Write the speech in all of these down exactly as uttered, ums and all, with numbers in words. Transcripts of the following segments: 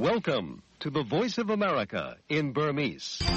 Welcome to the Voice of America in Burmese. ။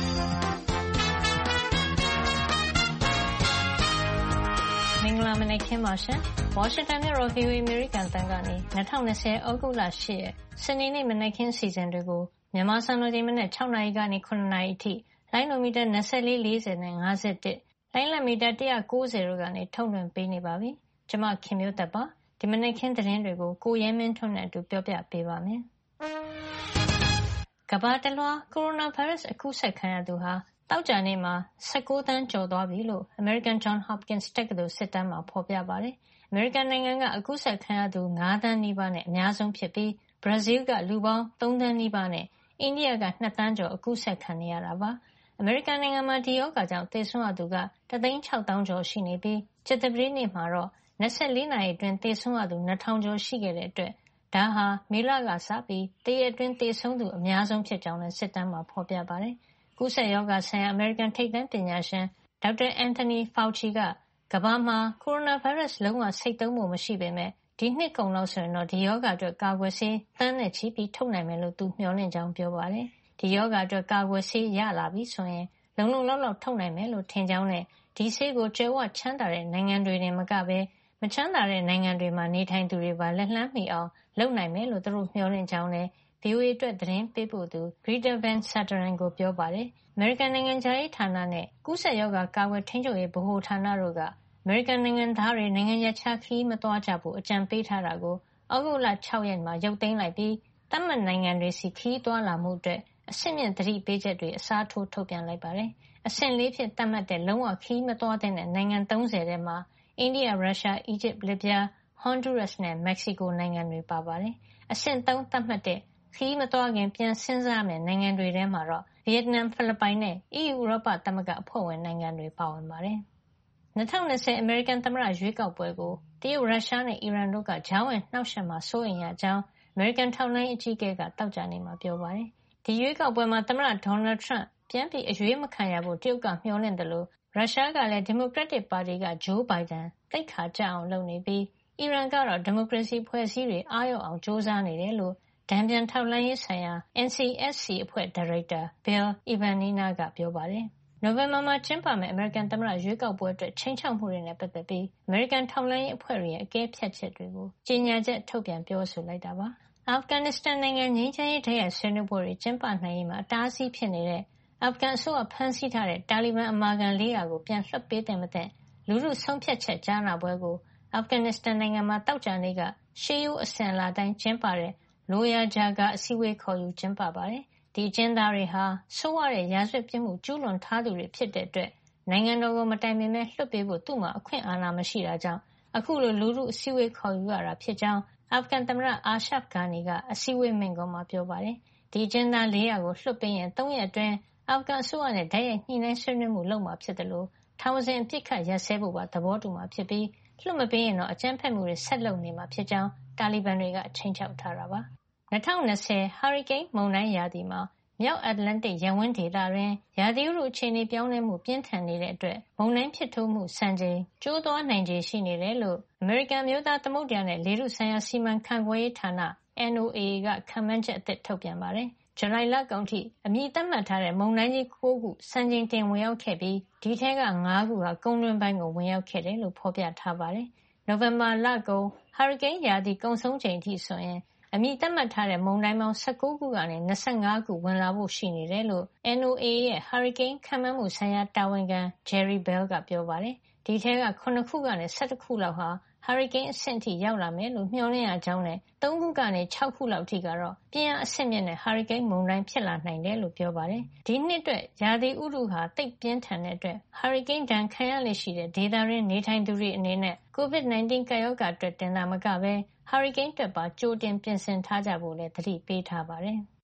မင်္ဂလာမနက်ခင်းပါရှင်။ Washington မြို့တော် ဗွီအိုအေ American တန်ကနေ၂၀၂၀ ဩဂုတ်လ၈ရက်စနေနေ့မနက်ခင်းစီစဉ်တွေကိုမြန်မာစံတော်ချိန်မနက်၆နာရီကနေ၇နာရီအထိလိုင်းနိုမီတာ၂၄ ၄၀နဲ့၅၁လိုင်းလမီတာ၁၉၀တို့ကနေထုတ်လွှင့်ပေးနေပါပြီ။ကျွန်မခင်မျိုးသက်ပါ။ဒီမနက်ခင်းသတင်းတွေကိုကိုရဲမင်းထွန်းနဲ့အတူပြောပြပေးပါမယ်။ကမ္ဘာတလွှားကိုရိုနာဗိုင်းရပ်စ်အကူးစက်ခံရသူဟာသောကြာနေ့မှာ၁၉သန်းကျော်သွားပြီလို့ American John Hopkins တက္ကသိုလ်စစ်တမ်းမှာဖော်ပြပါတယ်။ အမေရိကန်နိုင်ငံကအကူးစက်ခံရသူ၅သန်းနီးပါးနဲ့အများဆုံးဖြစ်ပြီးဘရာဇီးလ်ကလူပေါင်း၃သန်းနီးပါးနဲ့အိန္ဒိယက၂သန်းကျော်အကူးစက်ခံနေရတာပါ။အမေရိကန်နိုင်ငံမှာဒီရောဂါကြောင့်သေဆုံးရသူကတသိန်း၆သောင်းကျော်ရှိနေပြီးကြာသပတေးနေ့မှာတော့၂၄နာရီအတွင်းသေဆုံးရသူ၂ထောင်ကျော်ရှိခဲ့တဲ့အတွက်ဒါဟာမေလကစပြီးတရက်အတွင်းသေဆုံးသူအများဆုံးဖြစ်ကြောင်းလည်းစစ်တမ်းမှာဖော်ပြပါတယ်။ကူးစက်ရောဂါဆိုင်ရာအမေရိကန်ထိပ်တန်းပညာရှင်ဒေါက်တာ Anthony Fauci ကကမ္ဘာမှာကိုရိုနာဗိုင်းရပ်စ်လုံးဝဆိတ်သုဉ်းမှုမရှိပေမဲ့ဒီနှစ်ကုန်လောက်ဆိုရင်တော့ဒီရောဂါအတွက်ကာကွယ်ဆေးသန်းနဲ့ချီပြီးထုတ်နိုင်မယ်လို့သူမျှော်လင့်ကြောင်းပြောပါတယ်။ဒီရောဂါအတွက်ကာကွယ်ဆေးရလာပြီဆိုရင်လုံလုံလောက်လောက်ထုတ်နိုင်မယ်လို့ထင်ကြောင်းနဲ့ဒီဆေးကိုကြွယ်ဝချမ်းသာတဲ့နိုင်ငံတွေတင်မကဘဲမချမ်းသာတဲ့နိုင်ငံတွေမှာနေထိုင်သူတွေပါလက်လှမ်းမီအောင်လုပ်နိုင်မယ်လို့သူတို့မျှော်လင့်ကြောင်းနဲ့ဗွီအိုအေအတွက်သတင်းပေးပို့သူ Greta Van Suteren ကိုပြောပါတယ်။အမေရိကန်နိုင်ငံခြားရေးဌာနနဲ့ကူးစက်ရောဂါကာကွယ်ထိန်းချုပ်ရေးဗဟိုဌာနတို့ကအမေရိကန်နိုင်ငံသားတွေနိုင်ငံခြားခရီးမသွားကြဖို့အကြံပေးထားတာကိုဩဂုတ်လ၆ရက်မှာရုပ်သိမ်းလိုက်ပြီးသတ်မှတ်နိုင်ငံတွေစီခရီးသွားလာမှုအတွက်အဆင့်မြင့်သတိပေးချက်တွေအစားထိုးထုတ်ပြန်လိုက်ပါတယ်။အဆင့်လေးဖြစ်သတ်မှတ်တဲ့လုံးဝခရီးမသွားတဲ့နိုင်ငံ၃၀ထဲမှာအိန္ဒိယ၊ရုရှား၊အီဂျစ်၊လစ်ဗျား၊ဟွန်ဒူရပ်စ်နဲ့မက္ကဆီကိုနိုင်ငံတွေပါပါတယ်။အဆင့်၃သတ်မှတ်တဲ့ခရီးမသွားခင်ပြန်စဉ်းစားမယ့်နိုင်ငံတွေထဲမှာတော့ဗီယက်နမ်၊ဖိလစ်ပိုင်နဲ့အီးယူဥရောပသမဂ္ဂအဖွဲ့ဝင်နိုင်ငံတွေပါဝင်ပါတယ်။၂၀၂၀အမေရိကန်သမ္မတရွေးကောက်ပွဲကိုတရုတ်၊ရုရှားနဲ့အီရန်တို့ကကြားဝင်နှောက်ယှက်မှာစိုးရိမ်ရကြောင်းအမေရိကန်ထောက်လှမ်းရေးအကြီးအကဲကသောကြာနေ့မှာပြောပါတယ်။ဒီရွေးကောက်ပွဲမှာသမ္မတဒေါ်နယ်ထရန့်ပြန်ပြီးအရွေးမခံရဖို့တရုတ်ကမျှော်လင့်သလိုရုရှားကလည်းဒီမိုကရက်တစ်ပါတီကဂျိုးဘိုင်ဒန်သိက္ခာကျအောင်လုပ်နေပြီးအီရန်ကတော့ဒီမိုကရေစီဖွဲ့စည်းတွေအားရောက်အောင်ကြိုးစားနေတယ်လို့တန်ပြန်ထောက်လှမ်းရေးဆိုင်ရာ N C S C အဖွဲ့ဒါရိုက်တာ Bill Evanina ကပြောပါတယ်။နိုဝင်ဘာမှာကျင်းပမယ့်အမေရိကန်သမ္မတရွေးကောက်ပွဲအတွက်ခြိမ်းခြောက်မှုတွေနဲ့ပတ်သက်ပြီးအမေရိကန်ထောက်လှမ်းရေးအဖွဲ့တွေရဲ့အကဲဖြတ်ချက်တွေကိုကြေညာချက်ထုတ်ပြန်ပြောဆိုလိုက်တာပါ။အာဖဂန်နစ္စတန်နိုင်ငံငြိမ်းချမ်းရေးတိုက်ရိုက်ဆွေးနွေးပွဲတွေကျင်းပနိုင်ရေးမှာအတားအဆီးဖြစ်နေတဲ့အာဖဂန်အစိုးရဖမ်းဆီးထားတဲ့တာလီဘန်အမာခံ၄၀၀ကိုပြန်လွှတ်ပေးသင့်မသင့်လူထုဆုံးဖြတ်ချက်ကြားနာပွဲကိုအာဖဂန်နစ္စတန်နိုင်ငံမှာသောကြာနေ့ကရှေးရိုးအစဉ်အလာအတိုင်းကျင်းပတဲ့လိုယာဂျာဂါအစည်းအဝေးခေါ်ယူကျင်းပပါတယ်။ဒီအကျဉ်းသားတွေဟာဆိုးဝါးတဲ့ရာဇဝတ်ပြစ်မှုကျူးလွန်ထားသူတွေဖြစ်တဲ့အတွက်နိုင်ငံတော်ကိုမတိုင်ပင်မဲ့လွှတ်ပေးဖို့သူ့မှာအခွင့်အာဏာမရှိတာကြောင့်အခုလိုလူထုအစည်းအဝေးခေါ်ယူရတာဖြစ်ကြောင်းအာဖဂန်သမ္မတအာရှဖ်ဂါနီကအစည်းအဝေးမိန့်ခွန်းမှာပြောပါတယ်။ဒီအကျဉ်းသား၄၀၀ကိုလွှတ်ပေးရင်၃ရက်အတွင်းအာဖဂန်အစိုးရနဲ့တိုက်ရိုက်ညှိနှိုင်းဆွေးနွေးမှုလုပ်မှာဖြစ်တယ်လို့ထောင်စဉ်အပြစ်ခတ်ရပ်စဲဖို့ပါသဘောတူမှာဖြစ်ပြီးလွှတ်မပေးရင်တော့အကြမ်းဖက်မှုတွေဆက်လုပ်နေမှာဖြစ်ကြောင်းတာလီဘန်တွေကချိန်ချောက်ထားတာပါ။၂၀၂၀ဟာရီကိန်းမုန်တိုင်းရာသီမှာမြောက်အတ္တလန္တိတ်ရပ်ဝန်းဒေသတွင်ရာသီဥတုအခြေအနေပြောင်းလဲမှုပြင်းထန်နေတဲ့အတွက်မုန်တိုင်းဖြစ်ထွန်းမှုစံချိန်ကျိုးသွားနိုင်ခြေရှိနေတယ်လို့အမေရိကန်အမျိုးသားသမုဒ္ဒရာနဲ့လေထုဆိုင်ရာစီမံခန့်ခွဲရေးဌာန N O A A ကခန့်မှန်းချက်အသစ်ထုတ်ပြန်ပါတယ်။ဇူလိုင်လကုန်ထိအမည်သတ်မှတ်ထားတဲ့မုန်တိုင်းကြီး၉ခုစံချိန်တင်ဝင်ရောက်ခဲ့ပြီးဒီထဲက၅ခုဟာကုန်းတွင်းပိုင်းကိုဝင်ရောက်ခဲ့တယ်လို့ဖော်ပြထားပါတယ်။နိုဝင်ဘာလကုန်ဟာရီကိန်းရာသီကုန်ဆုံးချိန်ထိဆိုရင်အမည်သတ်မှတ်ထားတဲ့မုန်တိုင်းပေါင်း၁၉ခုကနေ၂၅ခုဝင်လာဖို့ရှိနေတယ်လို့ N O A A ရဲ့ဟာရီကိန်းခန့်မှန်းမှုဆိုင်ရာတာဝန်ခံ Jerry Bell ကပြောပါတယ်။ဒီထဲက၇ခုကနေ၁၁ခုလောက်ဟာဟာရီကိန်းအဆင့်ထိရောက်လာမယ်လို့မျှော်လင့်ရကြောင်းနဲ့၃ခုကနေ၆ခုလောက်ထိကတော့ပြင်းအားအဆင့်မြင့်တဲ့ဟာရီကိန်းမုန်တိုင်းဖြစ်လာနိုင်တယ်လို့ပြောပါတယ်။ဒီနှစ်အတွက်ရာသီဥတုဟာသိပ်ပြင်းထန်တဲ့အတွက်ဟာရီကိန်းဒဏ်ခံရလေ့ရှိတဲ့ဒေသတွင်းနေထိုင်သူတွေအနေနဲ့ ကိုဗစ်၁၉ ကပ်ရောဂါအတွက်တင်သာမကဘဲဟာရီကိန်းအတွက်ပါကြိုတင်ပြင်ဆင်ထားကြဖို့လည်းသတိပေးထားပါတယ်။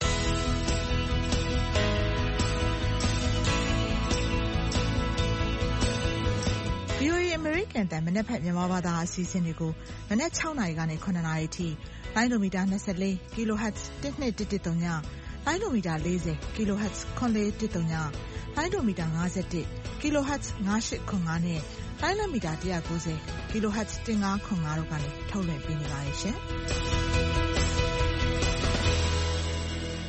V O A အမေရိကန်တန်မနက်ဖြန်မြန်မာဘာသာအစီအစဉ်တွေကိုမနက်၆နာရီကနေ၇နာရီအထိလိုင်းလိုမီတာ၂၄ kilohertz ၁၂၁၁၃ညလိုင်းလိုမီတာ၄၀ kilohertz ၇၄၁၃ညလိုင်းလိုမီတာ၅၁ kilohertz ၅၈၇၅နဲ့လိုင်းလိုမီတာ၁၉၀ kilohertz ၁၅၇၅တို့ကနေထုတ်လွှင့်ပေးနေပါတယ်ရှင်။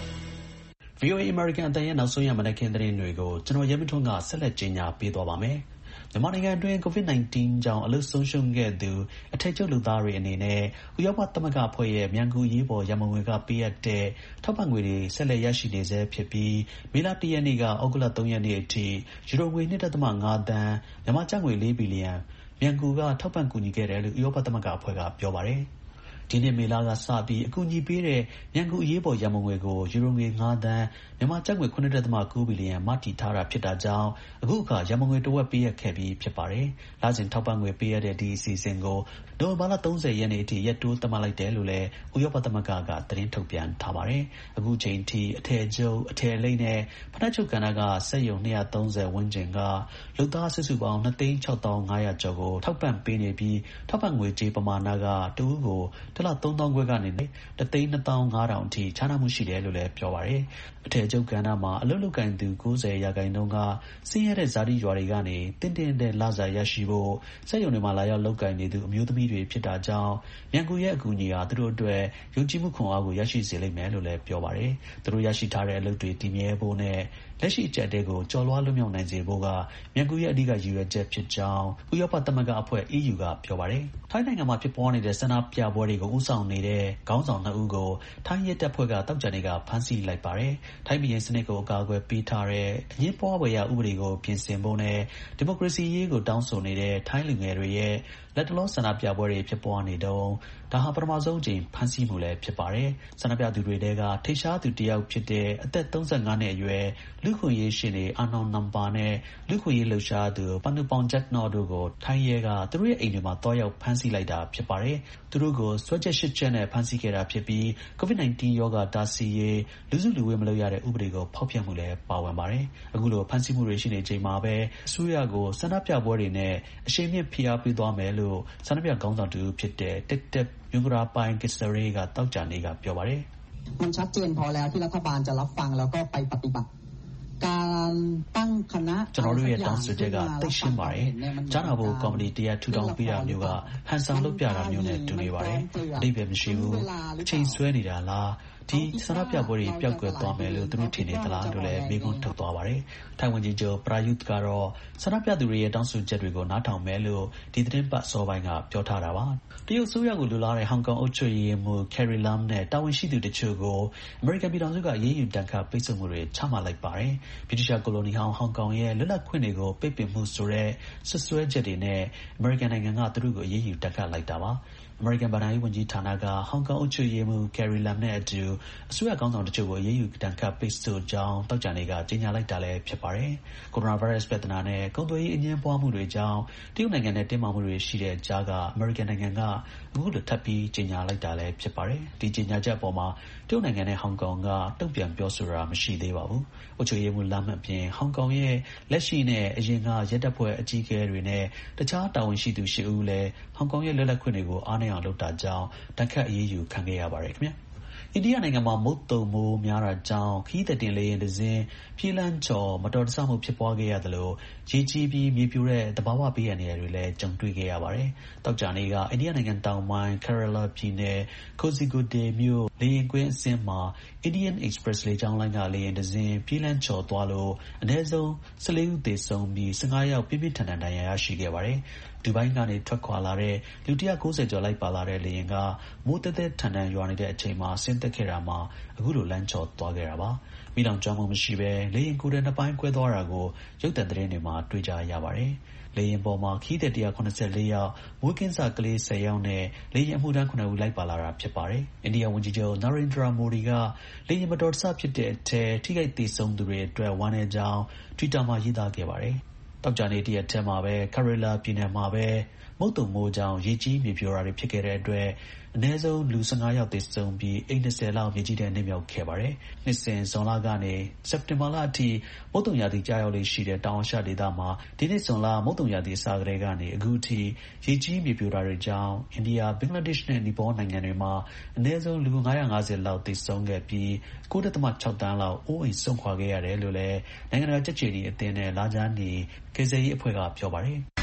ဗွီအိုအေ American အသံရဲ့နောက်ဆုံးရမနက်ခင်းသတင်းတွေကိုကျွန်တော်ရဲမထွန်းကဆက်လက်ကြေညာပေးသွားပါမယ်။မြန်မာနိုင်ငံအတွင်း ကိုဗစ် -19 ကြောင့်အလုပ်ဆုံးရှုံးခဲ့သူအထည်ချုပ်လုပ်သားတွေအနေနဲ့ဥရောပသမဂ္ဂအဖွဲ့ရဲ့မြန်ကူအရေးပေါ်ရန်ပုံငွေကပေးအပ်တဲ့ထောက်ပံ့ငွေတွေဆက်လက်ရရှိနေဆဲဖြစ်ပြီးမေလ ၁ ရက်နေ့ကဩဂုတ်လ ၃ ရက်နေ့အထိယူရိုငွေ ၂.၅ သန်းမြန်မာကျပ်ငွေ ၄ ဘီလီယံမြန်ကူကထောက်ပံ့ကူညီခဲ့တယ်လို့ဥရောပသမဂ္ဂအဖွဲ့ကပြောပါတယ်။ဒီနှစ်မေလကစပြီးအကူအညီပေးတဲ့မြန်ကူအရေးပေါ်ရန်ပုံငွေကိုယူရိုငွေ ၅ သန်းမြန်မာကျပ်ငွေ ၇.၉ ဘီလီယံမတည်ထားတာဖြစ်တာကြောင့်အခုအခါရန်ပုံငွေတစ်ဝက်ပေးအပ်ခဲ့ပြီးဖြစ်ပါတယ်။လစဉ်ထောက်ပံ့ငွေပေးအပ်တဲ့ဒီအစီအစဉ်ကိုနိုဝင်ဘာလ ၃၀ ရက်နေ့အထိရက်တိုးသတ်မှတ်လိုက်တယ်လို့လည်းဥရောပသမဂ္ဂကသတင်းထုတ်ပြန်ထားပါတယ်။အခုချိန်ထိအထည်ချုပ်အထည်လိပ်နဲ့ဖနက်ချုပ်ကဏ္ဍကစက်ရုံ၂၃၀ဝန်းကျင်ကလုပ်သားစုစုပေါင်း ၂ သိန်း ၆ သောင်း ၅ ရာကျော်ကိုထောက်ပံ့ပေးနေပြီးထောက်ပံ့ငွေကြေးပမာဏကတစ်ဦးကိုတစ်လ ၃ သောင်းခွဲကနေ တစ်သိန်း ၂ သောင်း ၅ ထောင်အထိခြားနားမှုရှိတယ်လို့လည်းပြောပါတယ်။အထည်ချုပ်ကဏ္ဍမှာအလုပ်လုပ်ကိုင်သူ ၉၀ ရာခိုင်နှုန်းကဆင်းရဲတဲ့ဇာတိရွာတွေကနေတင်းတင်းတဲ့လစာရရှိဖို့စက်ရုံတွေမှာလာရောက်လုပ်ကိုင်နေသူအမျိုးသမီးတွေဖြစ်တာကြောင့်မြန်ကူရဲ့အကူအညီဟာသူတို့အတွက်ယုံကြည်မှုခွန်အားကိုရရှိစေလိမ့်မယ်လို့လည်းပြောပါတယ်။သူတို့ရရှိထားတဲ့အလုပ်တွေတည်မြဲဖို့နဲ့လက်ရှိအကျပ်တဲကိုကျော်လွှားလွတ်မြောက်နိုင်စေဖို့ကမြန်ကူရဲ့အဓိကရည်ရွယ်ချက်ဖြစ်ကြောင်းဥရောပသမဂ္ဂအဖွဲ့ အီးယူ ကပြောပါတယ်။ထိုင်းနိုင်ငံမှာဖြစ်ပွားနေတဲ့ဆန္ဒပြပွဲတွေကိုဦးဆောင်နေတဲ့ခေါင်းဆောင်နှစ်ဦးကိုထိုင်းရဲတပ်ဖွဲ့ကသောကြာနေ့ကဖမ်းဆီးလိုက်ပါတယ်။ထိုင်းပြည်စနစ်ကိုအကာအကွယ်ပေးထားတဲ့အငြင်းပွားဖွယ်ရာဥပဒေကိုပြင်ဆင်ဖို့နဲ့ဒီမိုကရေစီရေးကိုတောင်းဆိုနေတဲ့ထိုင်းလူငယ်တွေရဲ့လက်တလောဆန္ဒပြပွဲတွေဖြစ်ပွားနေတုန်းဒါဟာပထမဆုံးအကြိမ်ဖမ်းဆီးမှုလည်းဖြစ်ပါတယ်။ဆန္ဒပြသူတွေထဲကထိပ်ရှားသူတစ်ယောက်ဖြစ်တဲ့အသက် ၃၅ နှစ်အရွယ်လူ့ခွင့်ရေးရှေ့နေအာနောင်နမ်ပါနဲ့လူ့ခွင့်ရေးလှုပ်ရှားသူပနုပောင်ဂျက်နော်တို့ကိုထိုင်းရဲကသူတို့ရဲ့အိမ်တွေမှာတွားရောက်ဖမ်းဆီးလိုက်တာဖြစ်ပါတယ်။သူတို့ကိုစွဲချက်ရှစ်ချက်နဲ့ဖမ်းဆီးခဲ့တာဖြစ်ပြီးကိုဗစ် -19 ရောဂါတားဆီးရေးလူစုလူဝေးမလုပ်ရတဲ့ဥပဒေကိုဖောက်ဖျက်မှုလည်းပါဝင်ပါတယ်။အခုလိုဖမ်းဆီးမှုတွေရှိနေချိန်မှာပဲအစိုးရကိုဆန္ဒပြပွဲတွေနဲ့အရှိန်မြင့်ဖိအားပေးသွားမယ်လို့ဆန္ဒပြခေါင်းဆောင်တူဖြစ်တဲ့တက်တက်မြုံကရာပိုင်ကစ္စရေကတောက်ကြနေကပြောပါတယ်။มันชัดเจนพอแล้วที่รัฐบาลจะรับฟังแล้วก็ไปปฏิบัติการตั้งคณะကျွန်တော်တို့ရဲ့တောင်းဆိုချက်ကသိရှင်းပါတယ်။ကြားနာဖို့ကော်မတီတရားထူထောင်ပြီးတာမျိုးကဟန်ဆောင်လုပ်ပြတာမျိုးနဲ့တူနေပါတယ်။အဓိပ္ပာယ်မရှိဘူး။အချိန်ဆွဲနေတာလား။ဒီဆန္ဒပြပွဲတွေပျောက်ကွယ်သွားမယ်လို့သူတို့ထင်နေသလားလို့လည်းမေးခွန်းထုတ်သွားပါတယ်။ထိုင်ဝန်ကြီးချုပ်ပရာယုတ်ကတော့ဆန္ဒပြသူတွေရဲ့တောင်းဆိုချက်တွေကိုနားထောင်မယ်လို့ဒီသတင်းပတ်စောပိုင်းကပြောထားတာပါ။တရုတ်ဆိုးရကိုလူလာတဲ့ဟောင်ကောင်အုပ်ချုပ်ရေးမှူးကယ်ရီလမ်နဲ့တာဝန်ရှိသူတချို့ကိုအမေရိကန်ပြည်ထောင်စုကရေးယူတန်ခတ်ပိတ်ဆို့မှုတွေချမှတ်လိုက်ပါတယ်။ဗြိတိရှကိုလိုနီဟောင်ဟောင်ကောင်ရဲ့လွတ်လပ်ခွင့်တွေကိုပိတ်ပင်မှုဆိုတဲ့ဆွဆွဲချက်တွေနဲ့အမေရိကန်နိုင်ငံကသူတို့ကိုရေးယူတန်ခတ်လိုက်တာပါ။အမေရိကန်ဗဏ္ဍာရေးဝန်ကြီးဌာနကဟောင်ကောင်အုပ်ချုပ်ရေးမှူးကယ်ရီလမ်နဲ့အတူအစိုးရခေါင်းဆောင်တချို့ကိုရေးယူတန်ခတ်ပိတ်ဆို့ကြောင်းတောက်ကြနေကကြေညာလိုက်တာလည်းဖြစ်ပါတယ်။ကိုရိုနာဗိုင်းရပ်စ်ပြဿနာနဲ့ကုန်သွယ်ရေးအငြင်းပွားမှုတွေကြောင့်တရုတ်နိုင်ငံနဲ့တင်းမာမှုတွေရှိတဲ့ကြားကအမေရိကန်နိုင်ငံကအခုလိုထပ်ပြီးကြေညာလိုက်တာလည်းဖြစ်ပါတယ်။ဒီကြေညာချက်အပေါ်မှာတရုတ်နိုင်ငံနဲ့ဟောင်ကောင်ကတုံ့ပြန်ပြောဆိုတာမရှိသေးပါဘူး။အုပ်ချုပ်ရေးမှူးလမ်းအပြင်ဟောင်ကောင်ရဲ့လက်ရှိနဲ့အရင်ကရဲတပ်ဖွဲ့အကြီးအကဲတွေနဲ့တခြားတာဝန်ရှိသူရှစ်ဦးလည်းဟောင်ကောင်ရဲ့လွတ်လပ်ခွင့်တွေကိုအားနည်းအောင်လုပ်တာကြောင့်တန်ခတ်အရေးယူခံခဲ့ရပါတယ်ခင်ဗျာ။အိန္ဒိယနိုင်ငံမှာမုတ်သုန်မိုးများတာကြောင့်ခရီးသည်တင်လေယာဉ်တစ်စင်းပြေးလမ်းကျော်မတော်တဆမှုဖြစ်ပွားခဲ့ရသလိုရေကြီးပြီးမြေပြိုတဲ့သဘာဝဘေးအန္တရာယ်တွေလည်းကြုံတွေ့ခဲ့ရပါတယ်။တောက်ကြနေကအိန္ဒိယနိုင်ငံတောင်ပိုင်း Kerala ပြည်နယ် Kozhikode မြို့လေယာဉ်ကွင်းအဆင်းမှာ Indian Express လေကြောင်းလိုင်းကလေယာဉ်တစ်စင်းပြေးလမ်းကျော်သွားလို့အနည်းဆုံး၁၄ဦးသေဆုံးပြီး၁၅ယောက်ပြင်းပြင်းထန်ထန်ဒဏ်ရာရရှိခဲ့ပါတယ်။ဒူဘိုင်းကနေထွက်ခွာလာတဲ့လူ၁၉၀ကျော်လိုက်ပါလာတဲ့လေယာဉ်ကမိုးတဲတဲထန်ထန်ရွာနေတဲ့အချိန်မှာဆင်းသက်ခဲ့တာမှာအခုလိုလမ်းကျော်သွားခဲ့တာပါ။မိလောင်ကျွမ်းမှုမရှိဘဲလေယာဉ်ကိုယ်တည်းနှစ်ပိုင်းကွဲသွားတာကိုရုပ်သံသတင်းတွေမှာတွေ့ကြရပါတယ်။လေယာဉ်ပေါ်မှာခီးသည်၁၇၄ယောက်မွေးကင်းစကလေး၁၀ယောက်နဲ့လေယာဉ်အမှုထမ်း၇ဦးလိုက်ပါလာတာဖြစ်ပါတယ်။အိန္ဒိယဝန်ကြီးချုပ်နာရင်ဒရာမိုဒီကလေယာဉ်မတော်တဆဖြစ်တဲ့အထက်ထိခိုက်သေဆုံးသူတွေအတွက်ဝမ်းနည်းကြောင်း Twitter မှာရေးသားခဲ့ပါတယ်။တောက်ကြနေတရက်ထဲမှာပဲ Kerala ပြည်နယ်မှာပဲမုတ်တုံမိုးကြောင့်ရေကြီးမြေပြိုတာတွေဖြစ်ခဲ့တဲ့အတွက်အနည်းဆုံးလူ၁၅ယောက်သေဆုံးပြီးအိမ်၂၀လောက်မြေကြီးထဲနစ်မြုပ်ခဲ့ပါတယ်။နှစ်စဉ်ဇွန်လကနေစက်တင်ဘာလအထိမုတ်တုံရာသီကြာရောက်လေရှိတဲ့တောင်အာရှဒေသမှာဒီနှစ်ဇွန်လမုတ်တုံရာသီအစကတည်းကနေအခုထိရေကြီးမြေပြိုတာတွေကြောင့်အိန္ဒိယဘင်္ဂလားဒေ့ရှ်နဲ့နီပေါနိုင်ငံတွေမှာအနည်းဆုံးလူ၅၅၀လောက်သေဆုံးခဲ့ပြီး၉.၆ သန်းလောက်အိုးအိမ်စွန့်ခွာခဲ့ရတယ်လို့လည်းနိုင်ငံတကာကြက်ခြေနီအသင်းနဲ့လာဂျာနီကယ်ဆယ်ရေးအဖွဲ့ကပြောပါတယ်။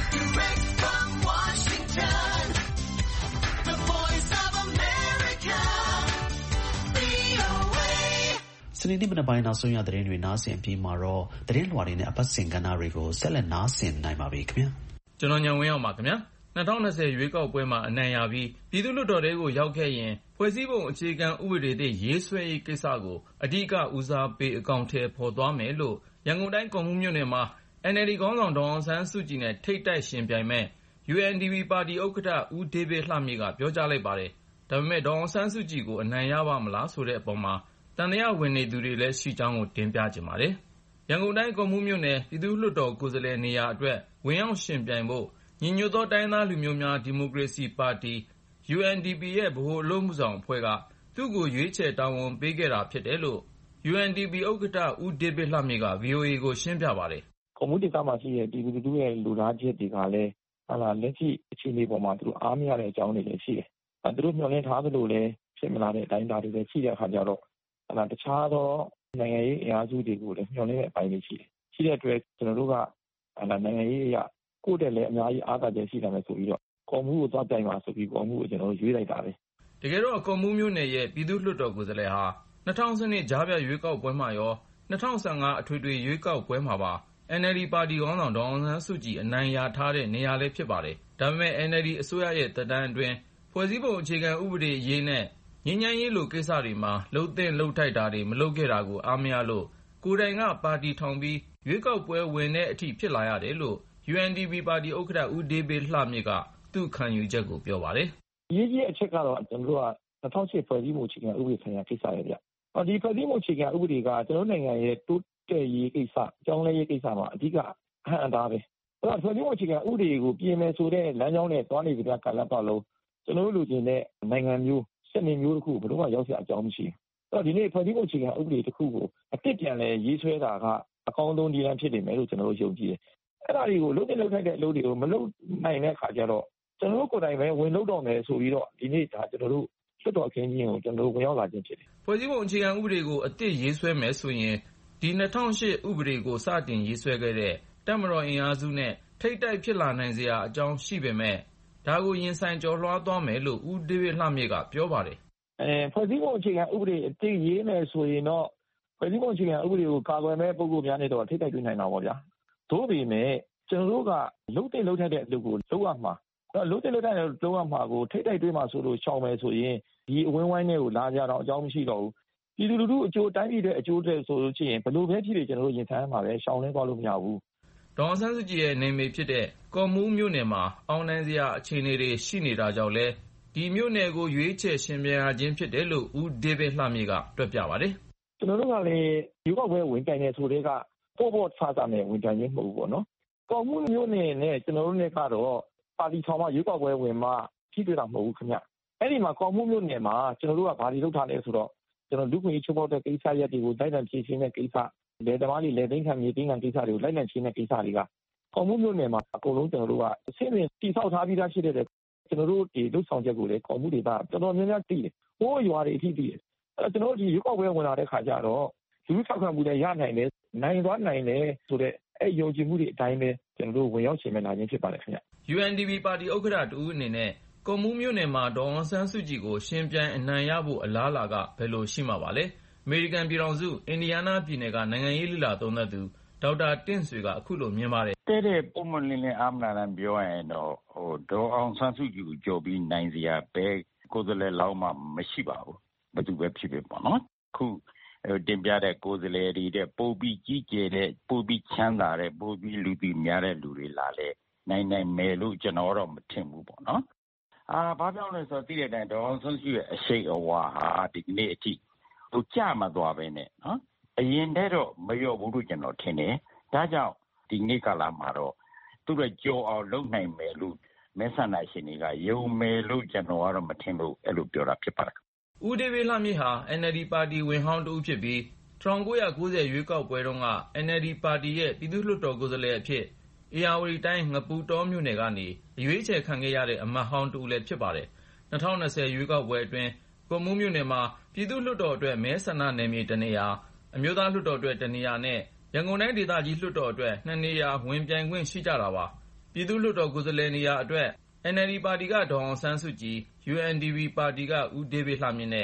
စနေနေ့မနက်ပိုင်းနောက်ဆုံးရသတင်းတွေနားဆင်ပြီးမှာတော့သတင်းလွှာတွေနဲ့အပတ်စဉ်ကဏ္ဍတွေကိုဆက်လက်နားဆင်နိုင်ပါပြီခင်ဗျာကျွန်တော်ညံဝင်းအောင်ပါခင်ဗျာ၂၀၂၀ရွေးကောက်ပွဲမှာအနိုင်ရပြီးပြည်သူ့လွှတ်တော်တွေကိုရောက်ခဲ့ရင်ဖွဲ့စည်းပုံအခြေခံဥပဒေသစ်ရေးဆွဲရေးကိစ္စကိုအဓိကဦးစားပေးအကောင်အထည်ဖော်သွားမယ်လို့ရန်ကုန်တိုင်းကော့မှူးမြို့နယ်မှာ အန်အယ်လ်ဒီ ခေါင်းဆောင်ဒေါ်အောင်ဆန်းစုကြည်နဲ့ထိပ်တိုက်ယှဉ်ပြိုင်မယ့် ယူအန်ဒီပီ ပါတီဥက္ကဋ္ဌဦးဒေးဗစ်လှမြင့်ကပြောကြားလိုက်ပါတယ်။ဒါပေမဲ့ဒေါ်အောင်ဆန်းစုကြည်ကိုအနိုင်ရပါ့မလားဆိုတဲ့အပေါ်မှာသံသယဝင်နေသူတွေလည်းရှိကြောင်းကိုတင်ပြချင်ပါတယ်။ရန်ကုန်တိုင်းကော့မှူးမြို့နယ်ပြည်သူ့လွှတ်တော်ကိုယ်စားလှယ်နေရာအတွက်ဝင်ရောက်ယှဉ်ပြိုင်ဖို့ညီညွတ်သောတိုင်းရင်းသားလူမျိုးများဒီမိုကရေစီပါတီ ယူအန်ဒီပီ ရဲ့ဗဟိုအလုပ်အမှုဆောင်အဖွဲ့ကသူ့ကိုရွေးချယ်တာဝန်ပေးခဲ့တာဖြစ်တယ်လို့ ယူအန်ဒီပီ ဥက္ကဋ္ဌဦးဒေးဗစ်လှမြင့်က ဗွီအိုအေကိုရှင်းပြပါတယ်။ကော့မှူးဒေသမှာရှိတဲ့ပြည်သူလူထုရဲ့လူသားချက်တွေကလည်းဟာလာလက်ရှိအခြေအနေပေါ်မှာသူတို့အားမရတဲ့အကြောင်းတွေလည်းရှိတယ်။အဲသူတို့မျှော်လင့်ထားသလိုလည်းဖြစ်မလာတဲ့အတိုင်းအတာတွေလည်းရှိတဲ့အခါကျတော့ဟာလာတခြားသောနိုင်ငံရေးအင်အားစုတွေကိုလည်းမျှော်လင့်တဲ့အပိုင်းတွေရှိတယ်။ရှိတဲ့အတွက်ကျွန်တော်တို့ကဟာလာနိုင်ငံရေးအရာကိုယ့်တက်လည်းအများကြီးအားသာချက်ရှိတယ်မယ်ဆိုပြီးတော့ကော်မှုကိုသွားတိုင်ပါဆိုပြီးကော်မှုကိုကျွန်တော်တို့ရွေးလိုက်တာပဲတကယ်တော့ကော်မှုမျိုးနယ်ရဲ့ပြည်သူ့လွှတ်တော်ကိုယ်စားလှယ်ဟာ၂၀၁၂ကြားဖြတ်ရွေးကောက်ပွဲမှာရော၂၀၁၅အထွေထွေရွေးကောက်ပွဲမှာပါ အန်အယ်လ်ဒီ ပါတီခေါင်းဆောင်ဒေါ်အောင်ဆန်းစုကြည်အနိုင်ရထားတဲ့နေရာလည်းဖြစ်ပါတယ်ဒါပေမဲ့ အန်အယ်လ်ဒီ အစိုးရရဲ့သက်တမ်းအတွင်းဖွဲ့စည်းပုံအခြေခံဥပဒေရေးနဲ့ငြိမ်းချမ်းရေးလိုကိစ္စတွေမှာလှုပ်သင့်လှုပ်ထိုက်တာတွေမလုပ်ခဲ့တာကိုအားမရလို့ကိုယ်တိုင်ကပါတီထောင်ပြီးရွေးကောက်ပွဲဝင်တဲ့အထိဖြစ်လာရတယ်လို့ ယူအန်ဒီပီ ပါတီဥက္ကဋ္ဌဦးဒေးဗစ်လှမြင့်ကသူ့ခံယူချက်ကိုပြောပါတယ်။ရေးကြီးအချက်ကတော့ကျွန်တော်တို့က၂၀၀၈ဖွဲ့စည်းပုံအခြေခံဥပဒေဆိုင်ရာကိစ္စရဲ့ဗျ။ဒီဖွဲ့စည်းပုံအခြေခံဥပဒေကကျွန်တော်နိုင်ငံရဲ့တိုးတက်ရေးကိစ္စအကြောင်းလဲရေးကိစ္စမှာအဓိကအဟန့်အတားပဲ။အဲ့တော့ဖွဲ့စည်းပုံအခြေခံဥပဒေကိုပြင်မယ်ဆိုတဲ့လမ်းကြောင်းနဲ့သွားနေကြတဲ့ကာလပတ်လုံးကျွန်တော်တို့လူချင်းတဲ့နိုင်ငံမျိုးစနစ်မျိုးတစ်ခုဘယ်တော့မှရောက်เสียအကြောင်းမရှိဘူး။အဲ့တော့ဒီနေ့ဖွဲ့စည်းပုံအခြေခံဥပဒေတစ်ခုကိုအစ်စ်ပြန်လဲရေးဆွဲတာကအကောင်းဆုံးဒီလမ်းဖြစ်နေမယ်လို့ကျွန်တော်တို့ယုံကြည်တယ်။အဲ့ဒါတွေကိုလုံးဝလုံးထိုက်တဲ့အလုပ်တွေကိုမလုပ်နိုင်တဲ့အခါကျတော့ကျွန်တော်တို့ကိုယ်တိုင်ပဲဝင်လုပ်တော့မယ်ဆိုပြီးတော့ဒီနေ့ဒါကျွန်တော်တို့လွှတ်တော်အခင်းကြီးကိုကျွန်တော်တို့ဝင်ရောက်လာခြင်းဖြစ်တယ်။ဖွဲ့စည်းပုံအခြေခံဥပဒေကိုအသစ်ရေးဆွဲမယ်ဆိုရင်ဒီ၂၀၀၈ဥပဒေကိုစတင်ရေးဆွဲခဲ့တဲ့တပ်မတော်အင်အားစုနဲ့ထိပ်တိုက်ဖြစ်လာနိုင်စရာအကြောင်းရှိပေမဲ့ဒါကိုရင်ဆိုင်ကျော်လွှားသွားမယ်လို့ဦးဒေးဗစ်လှမြင့်ကပြောပါတယ်။အဲဖွဲ့စည်းပုံအခြေခံဥပဒေအသစ်ရေးမယ်ဆိုရင်တော့ဖွဲ့စည်းပုံအခြေခံဥပဒေကိုကာကွယ်မဲ့ပုဂ္ဂိုလ်များနဲ့တော့ထိပ်တိုက်တွေ့နိုင်တာပေါ့ဗျာ။သို့ပေမဲ့ကျွန်တော်တို့ကလုံတဲ့လုံထက်တဲ့အလုပ်ကိုလုပ်ရမှာအဲ့လုံတဲ့လုံထက်တဲ့လုပ်ရမှာကိုထိပ်တိုက်တွေ့မှာဆိုလို့ရှောင်မယ်ဆိုရင်ဒီအဝင်းဝိုင်းတွေကိုလာကြတော့အကြောင်းမရှိတော့ဘူးပြည်သူလူထုအကျိုးတိုင်းပြည်တဲ့အကျိုးတဲ့ဆိုလို့ရှိရင်ဘယ်လိုပဲဖြစ်ဖြစ်ကျွန်တော်တို့ရင်ဆိုင်ရမှာပဲရှောင်လင်းသွားလို့မရဘူးဒေါ်အောင်ဆန်းစုကြည်ရဲ့နေမေဖြစ်တဲ့ကော့မှူးမြို့နယ်မှာအောင်နိုင်စရာအခြေအနေတွေရှိနေတာကြောင့်လဲဒီမြို့နယ်ကိုရွေးချယ်ရှင်ပြိုင်ရခြင်းဖြစ်တယ်လို့ဦးဒေးဗစ်လှမြင့်ကတွက်ပြပါတယ်ကျွန်တော်တို့ကလည်းဒီကောက်ပွဲဝင်တိုင်နေဆိုတဲ့ကပေါ့ပေါ့ဆာဆာနဲ့ဝင်တိုင်ရင်းမဟုတ်ဘူးပေါ့နော်ကော်မှုမျိုးနဲ့နဲ့ကျွန်တော်တို့နဲ့ကတော့ပါတီထောင်မှရွေးကောက်ပွဲဝင်မှထိတွေ့တာမဟုတ်ဘူးခင်ဗျအဲ့ဒီမှာကော်မှုမျိုးနဲ့မှာကျွန်တော်တို့ကဘာတွေလုပ်ထားလဲဆိုတော့ကျွန်တော်လူ့ခွင့်ရေးချိုးဖောက်တဲ့ကိစ္စရပ်တွေကိုလိုက်လံဖြေရှင်းတဲ့ကိစ္စလေသမားတွေလေသိမ်းခံမြေသိမ်းခံကိစ္စတွေကိုလိုက်လံရှင်းတဲ့ကိစ္စတွေကကော်မှုမျိုးနဲ့မှာအကုန်လုံးကျွန်တော်တို့ကအဆင့်မြင့်တိဆောက်ထားပြီးသားဖြစ်တဲ့ကျွန်တော်တို့ဒီလူဆောင်ချက်ကိုလေကော်မှုတွေကတော်တော်များများတည်တယ်ဟိုးရွာတွေအထိတည်တယ်အဲ့ကျွန်တော်တို့ဒီရွေးကောက်ပွဲဝင်လာတဲ့ခါကျတော့လူ့ထောက်ခံမှုတွေရနိုင်တယ်နိုင်သွားနိုင်တယ်ဆိုတဲ့အဲ့ယုံကြည်မှုတွေအတိုင်းပဲကျွန်တော်တို့ဝင်ရောက်ရှင်မဲ့လာခြင်းဖြစ်ပါတယ်ခင်ဗျယူအန်ဒီပီ ပါတီဥက္ကဋ္ဌတူအနေနဲ့ကော့မှူးမြို့နယ်မှာဒေါ်အောင်ဆန်းစုကြည်ကိုရှင်ပြိုင်အနိုင်ရဖို့အလားအလာကဘယ်လိုရှိမှာပါလဲအမေရိကန်ပြည်ထောင်စုအင်ဒီယားနားပြည်နယ်ကနိုင်ငံရေးလေ့လာသုံးသပ်သူဒေါက်တာတင့်ဆွေကအခုလိုမြင်ပါတယ်တဲ့တဲ့ပုံမှန်လင်းလင်းအားမနာနဲ့ပြောရရင်တော့ဟိုဒေါ်အောင်ဆန်းစုကြည်ကိုကြော်ပြီးနိုင်စရာပဲကိုယ်စားလှယ်လောင်းမှမရှိပါဘူးဘယ်သူပဲဖြစ်ဖြစ်ပေါ့နော်ခုတင်ပြတဲ့ကိုယ်စားလှယ်တွေတဲ့ပိုပြီးကြီးကျယ်တဲ့ပိုပြီးချမ်းသာတဲ့ပိုပြီးလူသိများတဲ့လူတွေလာလဲနိုင်နိုင်မယ်လို့ကျွန်တော်တော့မထင်ဘူးပေါ့နော်အာဘာပြောင်းလဲဆိုတော့သိတဲ့အတိုင်းဒေါ်အောင်ဆန်းစုကြည်ရဲ့အရှိန်အဝါဟာဒီကနေ့အထိဟိုကြမသွားပဲနဲ့နော်အရင်တည်းတော့မလျော့ဘူးလို့ကျွန်တော်ထင်တယ်ဒါကြောင့်ဒီနေ့ကလာမှာတော့သူတို့ကြော်အောင်လုပ်နိုင်မယ်လို့မဲဆန္ဒရှင်တွေကယုံမယ်လို့ကျွန်တော်ကတော့မထင်လို့အဲ့လိုပြောတာဖြစ်ပါတယ်ဦးဒေးဗစ်လှမြင့်ဟာ အန်အယ်လ်ဒီ ပါတီဝင်ဟောင်းတဦးဖြစ်ပြီး၁၉၉၀ရွေးကောက်ပွဲတုန်းက အန်အယ်လ်ဒီ ပါတီရဲ့ပြည်သူ့လွှတ်တော်ကိုယ်စားလှယ်အဖြစ်ဧရာဝတီတိုင်းငပူတောမြို့နယ်ကနေအရွေးချယ်ခံခဲ့ရတဲ့အမတ်ဟောင်းတဦးလည်းဖြစ်ပါတယ်။၂၀၂၀ရွေးကောက်ပွဲအတွင်းကော့မှူးမြို့နယ်မှာပြည်သူ့လွှတ်တော်အတွက်မဲဆန္ဒနယ်မြေတစ်နေရာအမျိုးသားလွှတ်တော်အတွက်တစ်နေရာနဲ့ရန်ကုန်တိုင်းဒေသကြီးလွှတ်တော်အတွက်နှစ်နေရာဝင်ပြိုင်ခွင့်ရှိကြတာပါ။ပြည်သူ့လွှတ်တော်ကိုယ်စားလှယ်နေရာအတွက် အန်အယ်လ်ဒီ ပါတီကဒေါ်အောင်ဆန်းစုကြည် ယူအန်ဒီပီ ပါတီကဦးဒေးဗစ်လှမြင့်နဲ့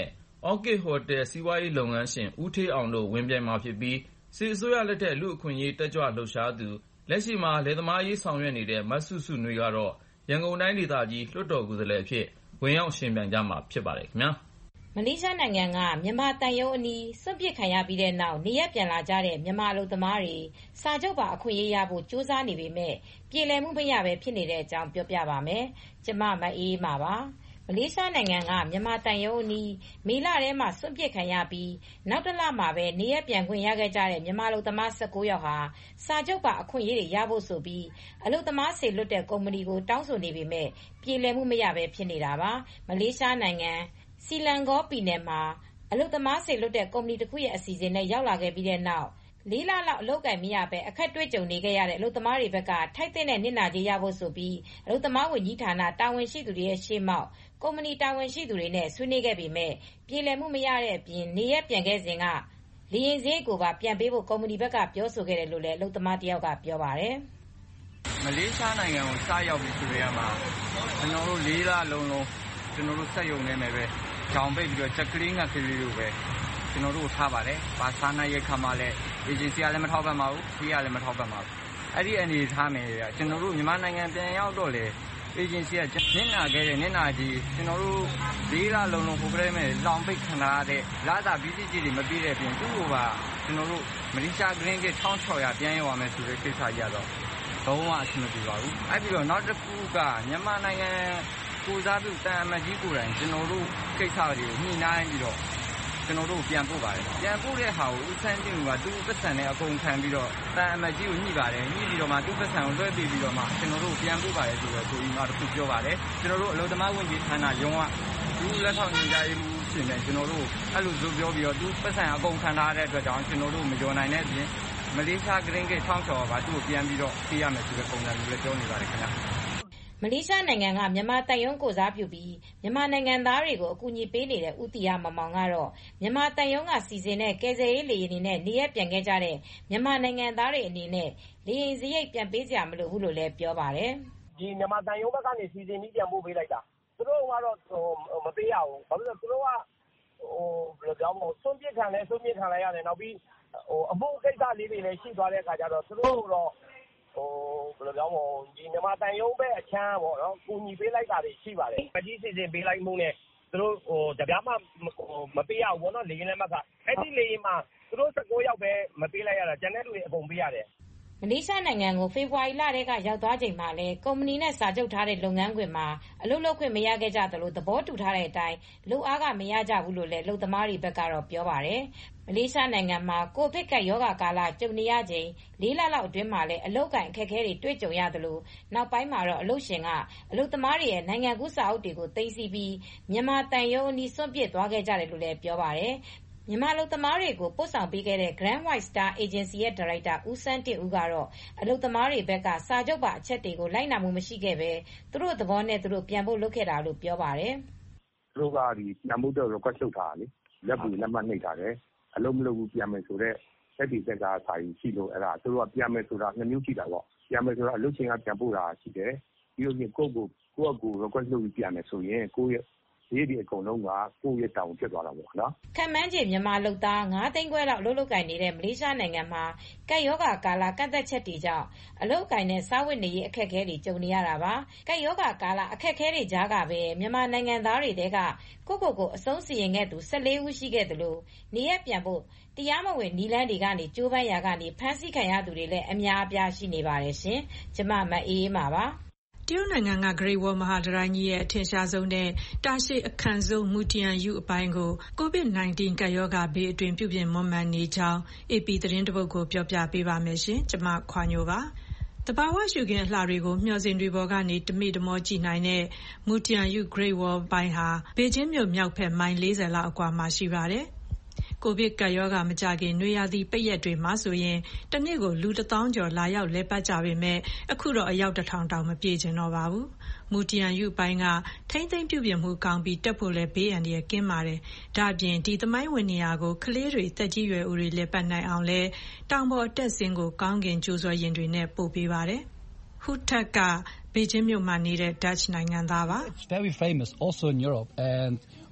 Orchid Hotel စီးပွားရေးလုပ်ငန်းရှင်ဦးဌေးအောင်တို့ဝင်ပြိုင်မှာဖြစ်ပြီးစစ်အစိုးရလက်ထက်လူ့အခွင့်အရေးတက်ကြွလှုပ်ရှားသူလက်ရှိမှာလယ်သမားရေးဆောင်ရွက်နေတဲ့မဆုစုနွေကတော့ရန်ကုန်တိုင်းဒေသကြီးလွှတ်တော်ကိုယ်စားလှယ်အဖြစ်ဝင်ရောက်ယှဉ်ပြိုင်ကြမှာဖြစ်ပါတယ်ခင်ဗျာမလေးရှားနိုင်ငံကမြန်မာတန်ယုံအနီးစွန့်ပစ်ခံရပြီးတဲ့နောက်နေရပ်ပြန်လာကြတဲ့မြန်မာအလုပ်သမားတွေစာချုပ်ပါအခွင့်အရေးရဖို့ကြိုးစားနေပေမဲ့ပြည်လည်မှုမရပဲဖြစ်နေတဲ့အကြောင်းပြောပြပါမယ်။ကျမမအေးမှာပါ။မလေးရှားနိုင်ငံကမြန်မာတန်ယုံအနီးမေလထဲမှာစွန့်ပစ်ခံရပြီးနောက်တစ်လမှာပဲနေရပ်ပြန်ခွင့်ရခဲ့ကြတဲ့မြန်မာအလုပ်သမား၁၉ယောက်ဟာစာချုပ်ပါအခွင့်အရေးတွေရဖို့ဆိုပြီးအလုပ်သမားစေလွတ်တဲ့ကုမ္ပဏီကိုတောင်းဆိုနေပေမဲ့ပြည်လည်မှုမရပဲဖြစ်နေတာပါ။မလေးရှားနိုင်ငံစီလန်ဂေါပြည်နယ်မှာအလုပ်သမားစေလွတ်တဲ့ကုမ္ပဏီတစ်ခုရဲ့အစီအစဉ်နဲ့ရောက်လာခဲ့ပြီးတဲ့နောက်လေးလလောက်အလုပ်ကိုင်မရပဲအခက်တွေ့ကြုံနေခဲ့ရတဲ့အလုပ်သမားတွေဘက်ကထိုက်တဲ့နစ်နာကြေးရဖို့ဆိုပြီးအလုပ်သမားဝန်ကြီးဌာနတာဝန်ရှိသူတွေရဲ့ရှေ့မှောက်ကုမ္ပဏီတာဝန်ရှိသူတွေနဲ့ဆွေးနွေးခဲ့ပေမဲ့ပြည်လည်မှုမရတဲ့အပြင်နေရပြန်ခဲ့စဉ်ကလေရင်စည်းကိုပါပြန်ပေးဖို့ကုမ္ပဏီဘက်ကပြောဆိုခဲ့တယ်လို့လည်းအလုပ်သမားတယောက်ကပြောပါတယ်မလေးရှားနိုင်ငံကိုစရောက်ပြီးဆိုရမှာကျွန်တော်တို့လေးလလုံးလုံးကျွန်တော်တို့စက်ရုံနဲ့ပဲကြောင်ပိတ်ပြီးတော့ချက်ကလေးငါကလေးတွေပဲကျွန်တော်တို့ထားပါတယ်။ဘာသာနာရိတ်ခါမှလည်း agency ကလည်းမထောက်ပံ့ပါဘူး။စီးကလည်းမထောက်ပံ့ပါဘူး။အဲ့ဒီအနေထားနဲ့ကျွန်တော်တို့မြန်မာနိုင်ငံပြန်ရောက်တော့လေ agency ကနစ်နာခဲ့တဲ့နစ်နာကြီးကျွန်တော်တို့လေးလလုံးလုံးဟိုကလေးမဲ့လောင်ပိတ်ခံရတဲ့လာတာပြည်စီကြီးတွေမပြည့်တဲ့အပြင်သူ့ကိုပါကျွန်တော်တို့မလေးရှား green က၁၆၀၀ပြန်ရောက်ရမယ်ဆိုတဲ့ကိစ္စကြီးရတော့လုံးဝအဆင်မပြေပါဘူး။အဲ့ပြီးတော့နောက်တစ်ခုကမြန်မာနိုင်ငံကိုစားပြုတန်အမကြီးကိုယ်တိုင်ကျွန်တော်တို့ကိစ္စတွေကိုညှိနှိုင်းပြီးတော့ကျွန်တော်တို့ပြန်ပို့ပါတယ်ပြန်ပို့တဲ့ဟာကိုဦးဆန်းတင်ကသူ့ပတ်စံနဲ့အကုန်ခံပြီးတော့တန်အမကြီးကိုညှိပါတယ်ညှိပြီးတော့မှသူ့ပတ်စံကိုလွှဲပေးပြီးတော့မှကျွန်တော်တို့ပြန်ပို့ပါတယ်ဆိုတော့ကိုကြီးမတစ်ခုပြောပါတယ်ကျွန်တော်တို့အလုပ်သမားဝန်ကြီးဌာနရုံးကသူ့လက်ထောက်ညွှန်ကြားရေးမှူးရှင်နဲ့ကျွန်တော်တို့အဲ့လိုဆိုပြောပြီးတော့သူ့ပတ်စံအကုန်ခံထားတဲ့အတွက်ကြောင့်ကျွန်တော်တို့မကြော်နိုင်တဲ့အပြင်မလေးရှား green က၁၆၀၀ပါသူ့ကိုပြန်ပြီးတော့ပေးရမယ်ဆိုတဲ့ပုံစံမျိုးလည်းပြောနေပါတယ်ခင်ဗျာမလေးရှားနိုင်ငံကမြန်မာတန်ယုံကိုစားပြုပြီးမြန်မာနိုင်ငံသားတွေကိုအကူအညီပေးနေတဲ့ဦးတီရမောင်မောင်ကတော့မြန်မာတန်ယုံကစီစဉ်တဲ့ကယ်ဆယ်ရေးလေယာဉ်တွေနဲ့နေရပ်ပြန်ခဲ့ကြတဲ့မြန်မာနိုင်ငံသားတွေအနေနဲ့လေယာဉ်စရိတ်ပြန်ပေးစရာမလိုဘူးလို့လည်းပြောပါတယ်။ဒီမြန်မာတန်ယုံဘက်ကနေစီစဉ်ပြီးပြန်ပို့ပေးလိုက်တာသူတို့ကတော့မပေးရဘူး။ဘာလို့လဲသူတို့ကဟိုဘယ်လိုပြောမလဲစွန့်ပစ်ခံလဲစွန့်ပစ်ခံလိုက်ရတယ်နောက်ပြီးဟိုအမှုကိစ္စလေးတွေလည်းရှိသွားတဲ့အခါကျတော့သူတို့တော့ဟိုဘယ်လိုပြောမလဲဒီမြန်မာတန်ယုံပဲအချမ်းပေါ့နော်ကိုညီပေးလိုက်တာတွေရှိပါတယ်။မကြီးစီစဉ်ပေးလိုက်မှုနဲ့သူတို့ဟိုတပြားမှမပေးရဘူးပေါ့နော်လေရင်လည်းမကအဲ့ဒီလေရင်မှာသူတို့၁၉ယောက်ပဲမပေးလိုက်ရတာကျန်တဲ့လူတွေအကုန်ပေးရတယ်။မလေးရှားနိုင်ငံကိုဖေဖော်ဝါရီလထဲကရောက်သွားချိန်မှာလဲကုမ္ပဏီနဲ့စာချုပ်ထားတဲ့လုပ်ငန်းခွင်မှာအလုပ်လုပ်ခွင့်မရခဲ့ကြသလိုသဘောတူထားတဲ့အတိုင်းလူအားကမရကြဘူးလို့လည်းလုပ်သမားတွေဘက်ကတော့ပြောပါတယ်။မလေးရှားနိုင်ငံမှာကိုဗစ်ကပ်ရောဂါကာလကြုံနေရချိန်လေးလလောက်အတွင်းမှာလည်းအလုပ်ကိုင်အခက်အခဲတွေတွေ့ကြုံရသလိုနောက်ပိုင်းမှာတော့အလုပ်ရှင်ကအလုပ်သမားတွေရဲ့နိုင်ငံကူးစာအုပ်တွေကိုသိမ်းဆည်းပြီးမြန်မာတန်ယုံအနီးစွန့်ပစ်သွားခဲ့ကြတယ်လို့လည်းပြောပါတယ်။မြန်မာအလုပ်သမားတွေကိုပို့ဆောင်ပေးခဲ့တဲ့ Grand White Star Agency ရဲ့ဒါရိုက်တာဦးစန်းတင့်ဦးကတော့အလုပ်သမားတွေဘက်ကစာချုပ်ပါအချက်တွေကိုလိုက်နာမှုမရှိခဲ့ပဲသူတို့သဘောနဲ့သူတို့ပြန်ဖို့လုပ်ခဲ့တာလို့ပြောပါတယ်။သူတို့ကဒီပြန်ဖို့တော့ request လုပ်ထားတာလေလက်ပြီးလက်မှတ်နှိပ်ထားတယ်အလုပ်မလုပ်ဘူးပြန်မယ်ဆိုတော့တက်ဒီတက်ကစာကြီးရှိလို့အဲ့ဒါသူတို့ကပြန်မယ်ဆိုတာနှစ်မျိုးရှိတာပေါ့ပြန်မယ်ဆိုတော့အလုပ်ချင်းကပြန်ပို့တာရှိတယ်ပြီးတော့ကိုယ့်ကိုကိုယ့်အကူ request လုပ်ပြီးပြန်မယ်ဆိုရင်ကိုယ့်ရဲ့ဒီဒီအကုန်လုံးကကိုယ့်ရဲ့တောင်းဖြစ်သွားတာပေါ့နော်ခန့်မှန်းခြေမြန်မာလုပ်သားငါးသိန်းခွဲလောက်အလုပ်လုပ်ကိုင်နေတဲ့မလေးရှားနိုင်ငံမှာကပ်ရောဂါကာလကန့်သက်ချက်တွေကြောင့်အလုပ်ကိုင်တဲ့စားဝတ်နေရေးအခက်အခဲတွေကြုံနေရတာပါကပ်ရောဂါကာလအခက်အခဲတွေကြားကပဲမြန်မာနိုင်ငံသားတွေတဲကကိုကိုကိုအဆုံးစီရင်ခဲ့သူ၁၄ဦးရှိခဲ့တယ်လို့နေရပြန်ဖို့တရားမဝင်နီလန်းတွေကနေကျိုးပန်းရာကနေဖမ်းဆီးခံရသူတွေလည်းအများအပြားရှိနေပါတယ်ရှင်ကျမမအေးအေးပါပါတရုတ်နိုင်ငံက Great Wall မဟာတရိုင်းကြီးရဲ့အထင်ရှားဆုံးနဲ့တာရှည်အခမ်းဆုံးမူတီယန်ယူအပိုင်းကို ကိုဗစ် ၁၉ ကပ်ရောဂါဘေးအတွင်းပြုပြင်မွမ်းမံနေကြောင်း အေပီ သတင်းတစ်ပုဒ်ကိုပြောပြပေးပါမယ်ရှင်။ကျမခွာညိုပါ။တဘာဝရှုခင်းအလှတွေကိုမျှော်စင်တွေပေါ်ကနေတမိတမောကြည့်နိုင်တဲ့မူတီယန်ယူ Great Wall ပိုင်းဟာဘေကျင်းမြို့မြောက်ဘက်မိုင်၄၀လောက်အကွာမှာရှိပါတယ်။ကိုဗစ်ကပ်ရောဂါမကြခင်နွေရာသီပိတ်ရက်တွေမှာဆိုရင်တနေ့ကိုလူတစ်သောင်းကျော်လာရောက်လဲပတ်ကြပေမဲ့အခုတော့အယောက်တစ်ထောင်တောင်မပြည့်ကျင်တော့ပါဘူး။မူတီယန်ယူပိုင်းကထိမ့်သိမ့်ပြုပြင်မှုကောင်းပြီးတက်ဖို့လဲဘေးအန္တရာယ်ကင်းပါတယ်။ဒါ့အပြင်ဒီသမိုင်းဝင်နေရာကိုကလေးတွေတက်ကြီးရွယ်ဦးတွေလဲပတ်နိုင်အောင်လဲတောင်ပေါ်တက်ဆင်းကိုကောင်းကင်ကြိုးစော်ရင်တွေနဲ့ပို့ပေးပါတယ်။ဟူထက်ကဘေကျင်းမြို့မှာနေတဲ့ Dutch နိုင်ငံသားပါ။ It's very famous also in Europe and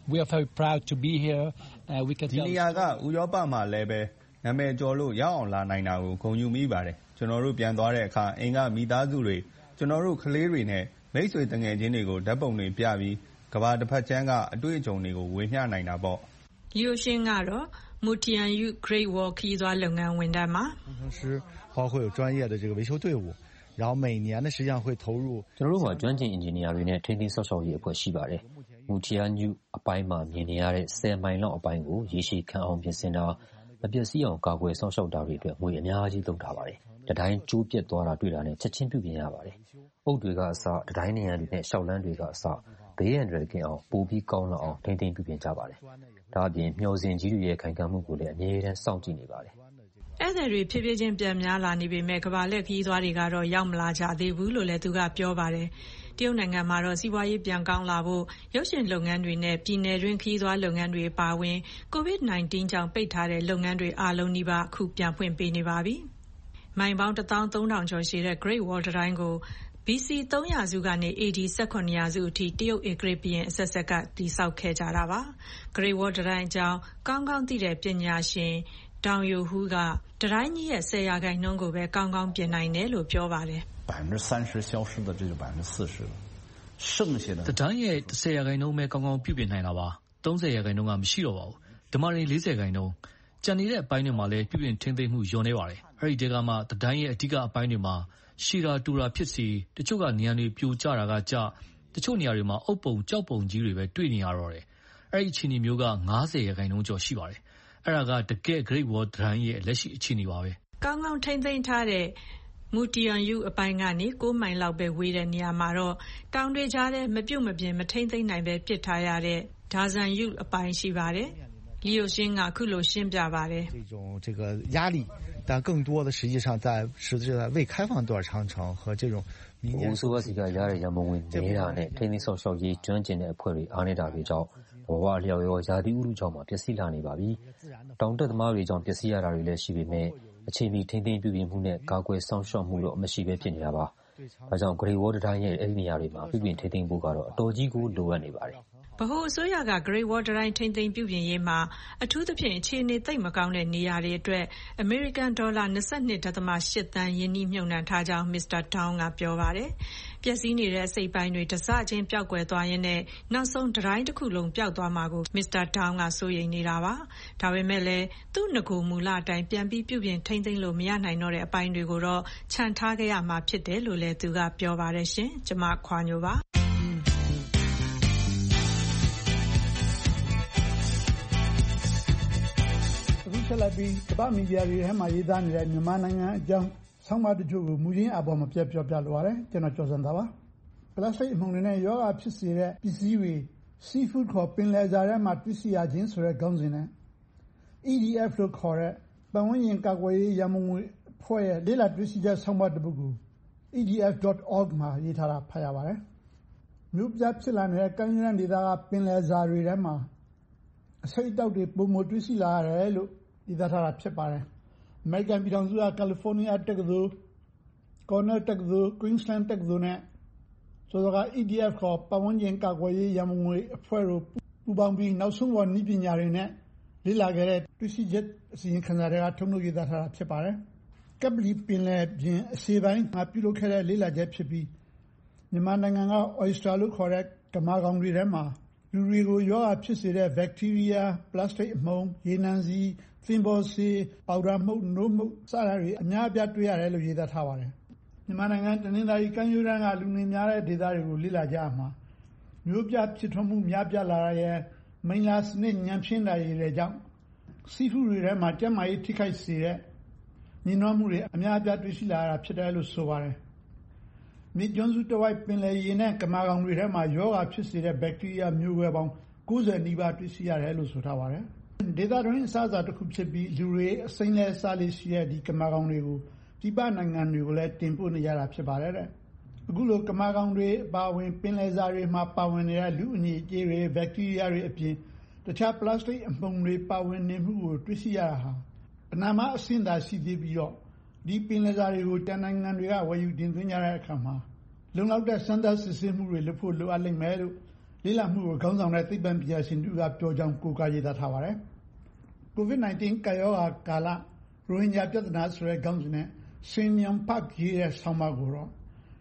We are very proud to be here. Uh, we can ဒီနေရာကဥရောပမှာလည်းပဲနာမည်ကျော်လို့ရောက်အောင်လာနိုင်တာကိုဂုဏ်ယူမိပါတယ်ကျွန်တော်တို့ပြန်သွားတဲ့အခါအင်ကမိသားစုတွေကျွန်တော်တို့ကလေးတွေနဲ့မိတ်ဆွေတငယ်ချင်းတွေကိုဓာတ်ပုံတွေပြပြီးကဘာတစ်ဖက်ချမ်းကအတွေ့အကြုံတွေကိုဝေမျှနိုင်တာပေါ့လီယိုရှင်ကတော့မူတီယန်ယူ Great Wall ခရီးသွားလုပ်ငန်းဝန်ထမ်းမှာ是包括有专业的这个维修队伍然后每年呢实际上会投入ကျွန်တော်တို့မှာကျွမ်းကျင်အင်ဂျင်နီယာတွေနဲ့ထိန်းသိမ်းဆောက်ရှောက်ရေးအဖွဲ့ရှိပါတယ်မူတီယန်ယူအပိုင်းမှာမြင်နေရတဲ့ဆယ်မိုင်လောက်အပိုင်းကိုရေရှည်ခံအောင်ပြင်ဆင်တာမပျက်စီးအောင်ကာကွယ်ဆောက်ရှောက်တာတွေအတွက်ငွေအများကြီးသုံးထားပါတယ်တတိုင်းကျိုးပြက်သွားတာတွေ့တာနဲ့ချက်ချင်းပြုပြင်ရပါတယ်အုပ်တွေကအစတတိုင်းနေရတွေနဲ့ရှောက်လန်းတွေကအစဘေးရန်တွေကင်းအောင်ပိုပြီးကောင်းလာအောင်ထိန်းသိမ်းပြုပြင်ကြပါတယ်ဒါအပြင်မျှော်စင်ကြီးတွေရဲ့ခိုင်ခံမှုကိုလည်းအမြဲတမ်းစောင့်ကြည့်နေပါတယ်ဧည့်သည်တွေဖြည်းဖြည်းချင်းပြန်များလာနေပေမဲ့ကမ္ဘာလှည့်ခရီးသွားတွေကတော့ရောက်မလာကြသေးဘူးလို့လည်းသူကပြောပါတယ်တရုတ်နိုင်ငံမှာတော့စီးပွားရေးပြန်ကောင်းလာဖို့ရုပ်ရှင်လုပ်ငန်းတွေနဲ့ပြည်နယ်တွင်းခရီးသွားလုပ်ငန်းတွေပါဝင်ကိုဗစ် nineteen ကြောင့်ပိတ်ထားတဲ့လုပ်ငန်းတွေအားလုံးနီးပါးအခုပြန်ဖွင့်ပေးနေပါပြီမိုင်ပေါင်း one thousand three hundred ကျော်ရှိတဲ့ Great Wall တိုင်းကိုဘီစီthree hundredစုကနေ အေဒီseventeen hundredစုအထိတရုတ်ဧကရာဇ်ဘုရင်အဆက်ဆက်ကတည်ဆောက်ခဲ့ကြတာပါ Great Wall တိုင်းအကြောင်းကောင်းကောင်းသိတဲ့ပညာရှင်တောင်ယိုဟူးကတတိုင်းကြီးရဲ့tenရာခိုင်နှုန်းကိုပဲကောင်းကောင်းပြင်နိုင်တယ်လို့ပြောပါတယ်百分之三十消失的这就百分之四十了剩下的တတိုင်းရဲ့tenရာခိုင်နှုန်းပဲကောင်းကောင်းပြုပြင်နိုင်တာပါthirtyရာခိုင်နှုန်းကမရှိတော့ပါဘူးဓမ္မတွေfortyရာခိုင်နှုန်းကျန်နေတဲ့အပိုင်းတွေမှာလည်းပြုပြင်ထိန်းသိမ်းမှုညွန်နေပါတယ်အဲ့ဒီတဲကမှတတိုင်းရဲ့အဓိကအပိုင်းတွေမှာရှီရာတူရာဖြစ်စီတချို့ကနေရာတွေပြိုကျတာကကြတချို့နေရာတွေမှာအုပ်ပုံကြောက်ပုံကြီးတွေပဲတွေ့နေရတော့တယ်အဲ့ဒီအခြေအနေမျိုးကninetyရာခိုင်နှုန်းကျော်ရှိပါတယ်အဲ့ဒါကတကယ် Great Wall တိုင်းရဲ့လက်ရှိအခြေအနေပါပဲကောင်းကောင်းထိန်းသိမ်းထားတဲ့မူတီယန်ယူအပိုင်းကနေnineမိုင်လောက်ပဲဝေးတဲ့နေရာမှာတော့တောင်တွေကြားထဲမပြုတ်မပြင်းမထိန်းသိမ်းနိုင်ပဲပစ်ထားရတဲ့ဒါဇန်ယူအပိုင်းရှိပါတယ်လီယိုရှင်ကအခုလိုရှင်းပြပါတယ်这种这个压力但更多的实际上在实质在未开放段长城和这种明年ဆိုပါစီကရတဲ့ရမုံဝင်နေတာနဲ့ထိန်းသိမ်းဆောက်ရှောက်ရေးကျွမ်းကျင်တဲ့အဖွဲ့တွေအားနေတာတွေကြောင့်ဘဝလျောက်ရောရာသီဥတုကြောင့်မှပျက်စီးလာနေပါပြီတောင်တက်သမားတွေကြောင့်ပျက်စီးရတာတွေလည်းရှိပေမဲ့အချိန်မီထိန်းသိမ်းပြုပြင်မှုနဲ့ကာကွယ်ဆောင်ရှောက်မှုတော့မရှိပဲဖြစ်နေတာပါဒါကြောင့် Great Wall တိုင်းရဲ့အဲ့ဒီနေရာတွေမှာပြုပြင်ထိန်းသိမ်းဖို့ကတော့အတော်ကြီးကိုလိုအပ်နေပါတယ်ဗဟိုအစိုးရက Great Wall တိုင်းထိန်းသိမ်းပြုပြင်ရေးမှာအထူးသဖြင့်အခြေအနေသိပ်မကောင်းတဲ့နေရာတွေအတွက်အမေရိကန်ဒေါ်လာtwenty-two point eightသန်းယင်းနှိမ့်မြုပ်နှံထားကြောင်းမစ္စတာတောင်းကပြောပါတယ်ပျက်စီးနေတဲ့အစိပ်ပိုင်းတွေတစချင်းပျောက်ကွယ်သွားရင်းနဲ့နောက်ဆုံးတိုင်းတစ်ခုလုံးပျောက်သွားမှာကိုမစ္စတာတောင်းကစိုးရိမ်နေတာပါဒါပေမဲ့လည်းသူ့ငကိုမူလအတိုင်းပြန်ပြီးပြုပြင်ထိန်းသိမ်းလို့မရနိုင်တော့တဲ့အပိုင်းတွေကိုတော့ခြံထားခဲ့ရမှာဖြစ်တယ်လို့လည်းသူကပြောပါတယ်ရှင်ကျမခွာညိုပါဆက်လက်ပြီးကမ္ဘာမီဒီယာတွေထဲမှာရေးသားနေတဲ့မြန်မာနိုင်ငံအကြောင်းဆောင်းပါးတချို့ကိုမူရင်းအပေါ်မှာပြပြောပြလိုရတယ်ကျွန်တော်ကျော်စံသားပါပလတ်စတစ်အမှုန်တွေနဲ့ယောဂဖြစ်စေတဲ့ပစ္စည်းတွေ seafood ခေါ်ပင်လယ်စာထဲမှာတွေ့ရှိရခြင်းဆိုတဲ့ခေါင်းစဉ်နဲ့ E D F လို့ခေါ်တဲ့ပတ်ဝန်းကျင်ကာကွယ်ရေးရမုံအဖွဲ့ရဲ့လေ့လာတွေ့ရှိချက်ဆောင်းပါးတစ်ပုဒ်ကို E D F dot org မှာရေးထားတာဖတ်ရပါတယ်မြို့ပြဖြစ်လာနေတဲ့ကမ်းရိုးတန်းဒေသကပင်လယ်စာတွေထဲမှာအဆိပ်အတောက်တွေပုံမတွေ့ရှိလာရတယ်လို့ဒီသားထားတာဖြစ်ပါတယ်အမေရိကန်ပြည်ထောင်စုကကယ်လီဖိုးနီးယားတက္ကသိုလ်ကော်နယ်တက္ကသိုလ်ကွင်းစလန်းတက္ကသိုလ်နဲ့ဆိုတော့ E D F ခေါ်ပတ်ဝန်းကျင်ကာကွယ်ရေးရမုံငွေအဖွဲ့တို့ပူးပေါင်းပြီးနောက်ဆုံးပေါ်နည်းပညာတွေနဲ့လေ့လာခဲ့တဲ့တွေ့ရှိချက်အစီရင်ခံစာတွေကထုတ်လုပ်ရေးသားထားတာဖြစ်ပါတယ်ကပ်ပလီပင်လယ်ပြင်အရှေ့ပိုင်းမှာပြုလုပ်ခဲ့တဲ့လေ့လာချက်ဖြစ်ပြီးမြန်မာနိုင်ငံက oyster လို့ခေါ်တဲ့ကမာကောင်တွေထဲမှာလူတွေကိုရောဂါဖြစ်စေတဲ့ bacteria, plastic အမှုန်၊ရေနံဆီသင်္ဘောဆေးပေါင်ဒါမှုန့်နို့မှုန့်စတာတွေအများအပြားတွေ့ရတယ်လို့ရေးသားထားပါတယ်မြန်မာနိုင်ငံတနင်္သာရီကမ်းရိုးတန်းကလူနေများတဲ့ဒေသတွေကိုလေ့လာကြရမှာမျိုးပြဖြစ်ထွန်းမှုများပြားလာတဲ့မိန်လာစနစ်ညံဖြင်းတာတွေကြောင့်စီဖူတွေထဲမှာကျန်းမာရေးထိခိုက်စေတဲ့ညှဉ်းနှွမ်းမှုတွေအများအပြားတွေ့ရှိလာတာဖြစ်တယ်လို့ဆိုပါတယ်မြစ်ကျွန်းစုတဝိုက်ပင်လယ်ရေနဲ့ကမာကောင်တွေထဲမှာယောဂါဖြစ်စေတဲ့ဘက်တီးရီးယားမျိုးကွဲပေါင်းninetyနီးပါးတွေ့ရှိရတယ်လို့ဆိုထားပါတယ်ဒေသတွင်းအစားအစာတစ်ခုဖြစ်ပြီးလူတွေအစိမ်းလဲစားလေးရှိတဲ့ဒီကမာကောင်တွေကိုဒီပနိုင်ငံတွေကိုလည်းတင်ပို့နေရတာဖြစ်ပါတယ်တဲ့အခုလိုကမာကောင်တွေအပါအဝင်ပင်လယ်စာတွေမှာပါဝင်နေတဲ့လူအညစ်အကြေးတွေဘက်တီးရီးယားတွေအပြင်တခြားပလတ်စတစ်အမှုန်တွေပါဝင်နေမှုကိုတွေ့ရှိရတာဟာပနာမအဆင့်သာရှိသေးပြီးတော့ဒီပင်လယ်စာတွေကိုတန်နိုင်ငံတွေကဝယ်ယူတင်သွင်းကြတဲ့အခါမှာလုံလောက်တဲ့စံသတ်စစ်ဆေးမှုတွေလုပ်ဖို့လိုအပ်လိမ့်မယ်လို့လေးလာမှုကိုခေါင်းဆောင်တဲ့သိပ္ပံပညာရှင်တို့ကပြောကြောင်းကိုးကားရေးသားထားပါတယ်။ ကိုဗစ် ၁၉ ကပ်ရောဂါကာလရိုဟင်ဂျာပြဿနာဆိုတဲ့ခေါင်းစဉ်နဲ့ Shin Myung Park ရေးတဲ့ဆောင်းပါးကိုတော့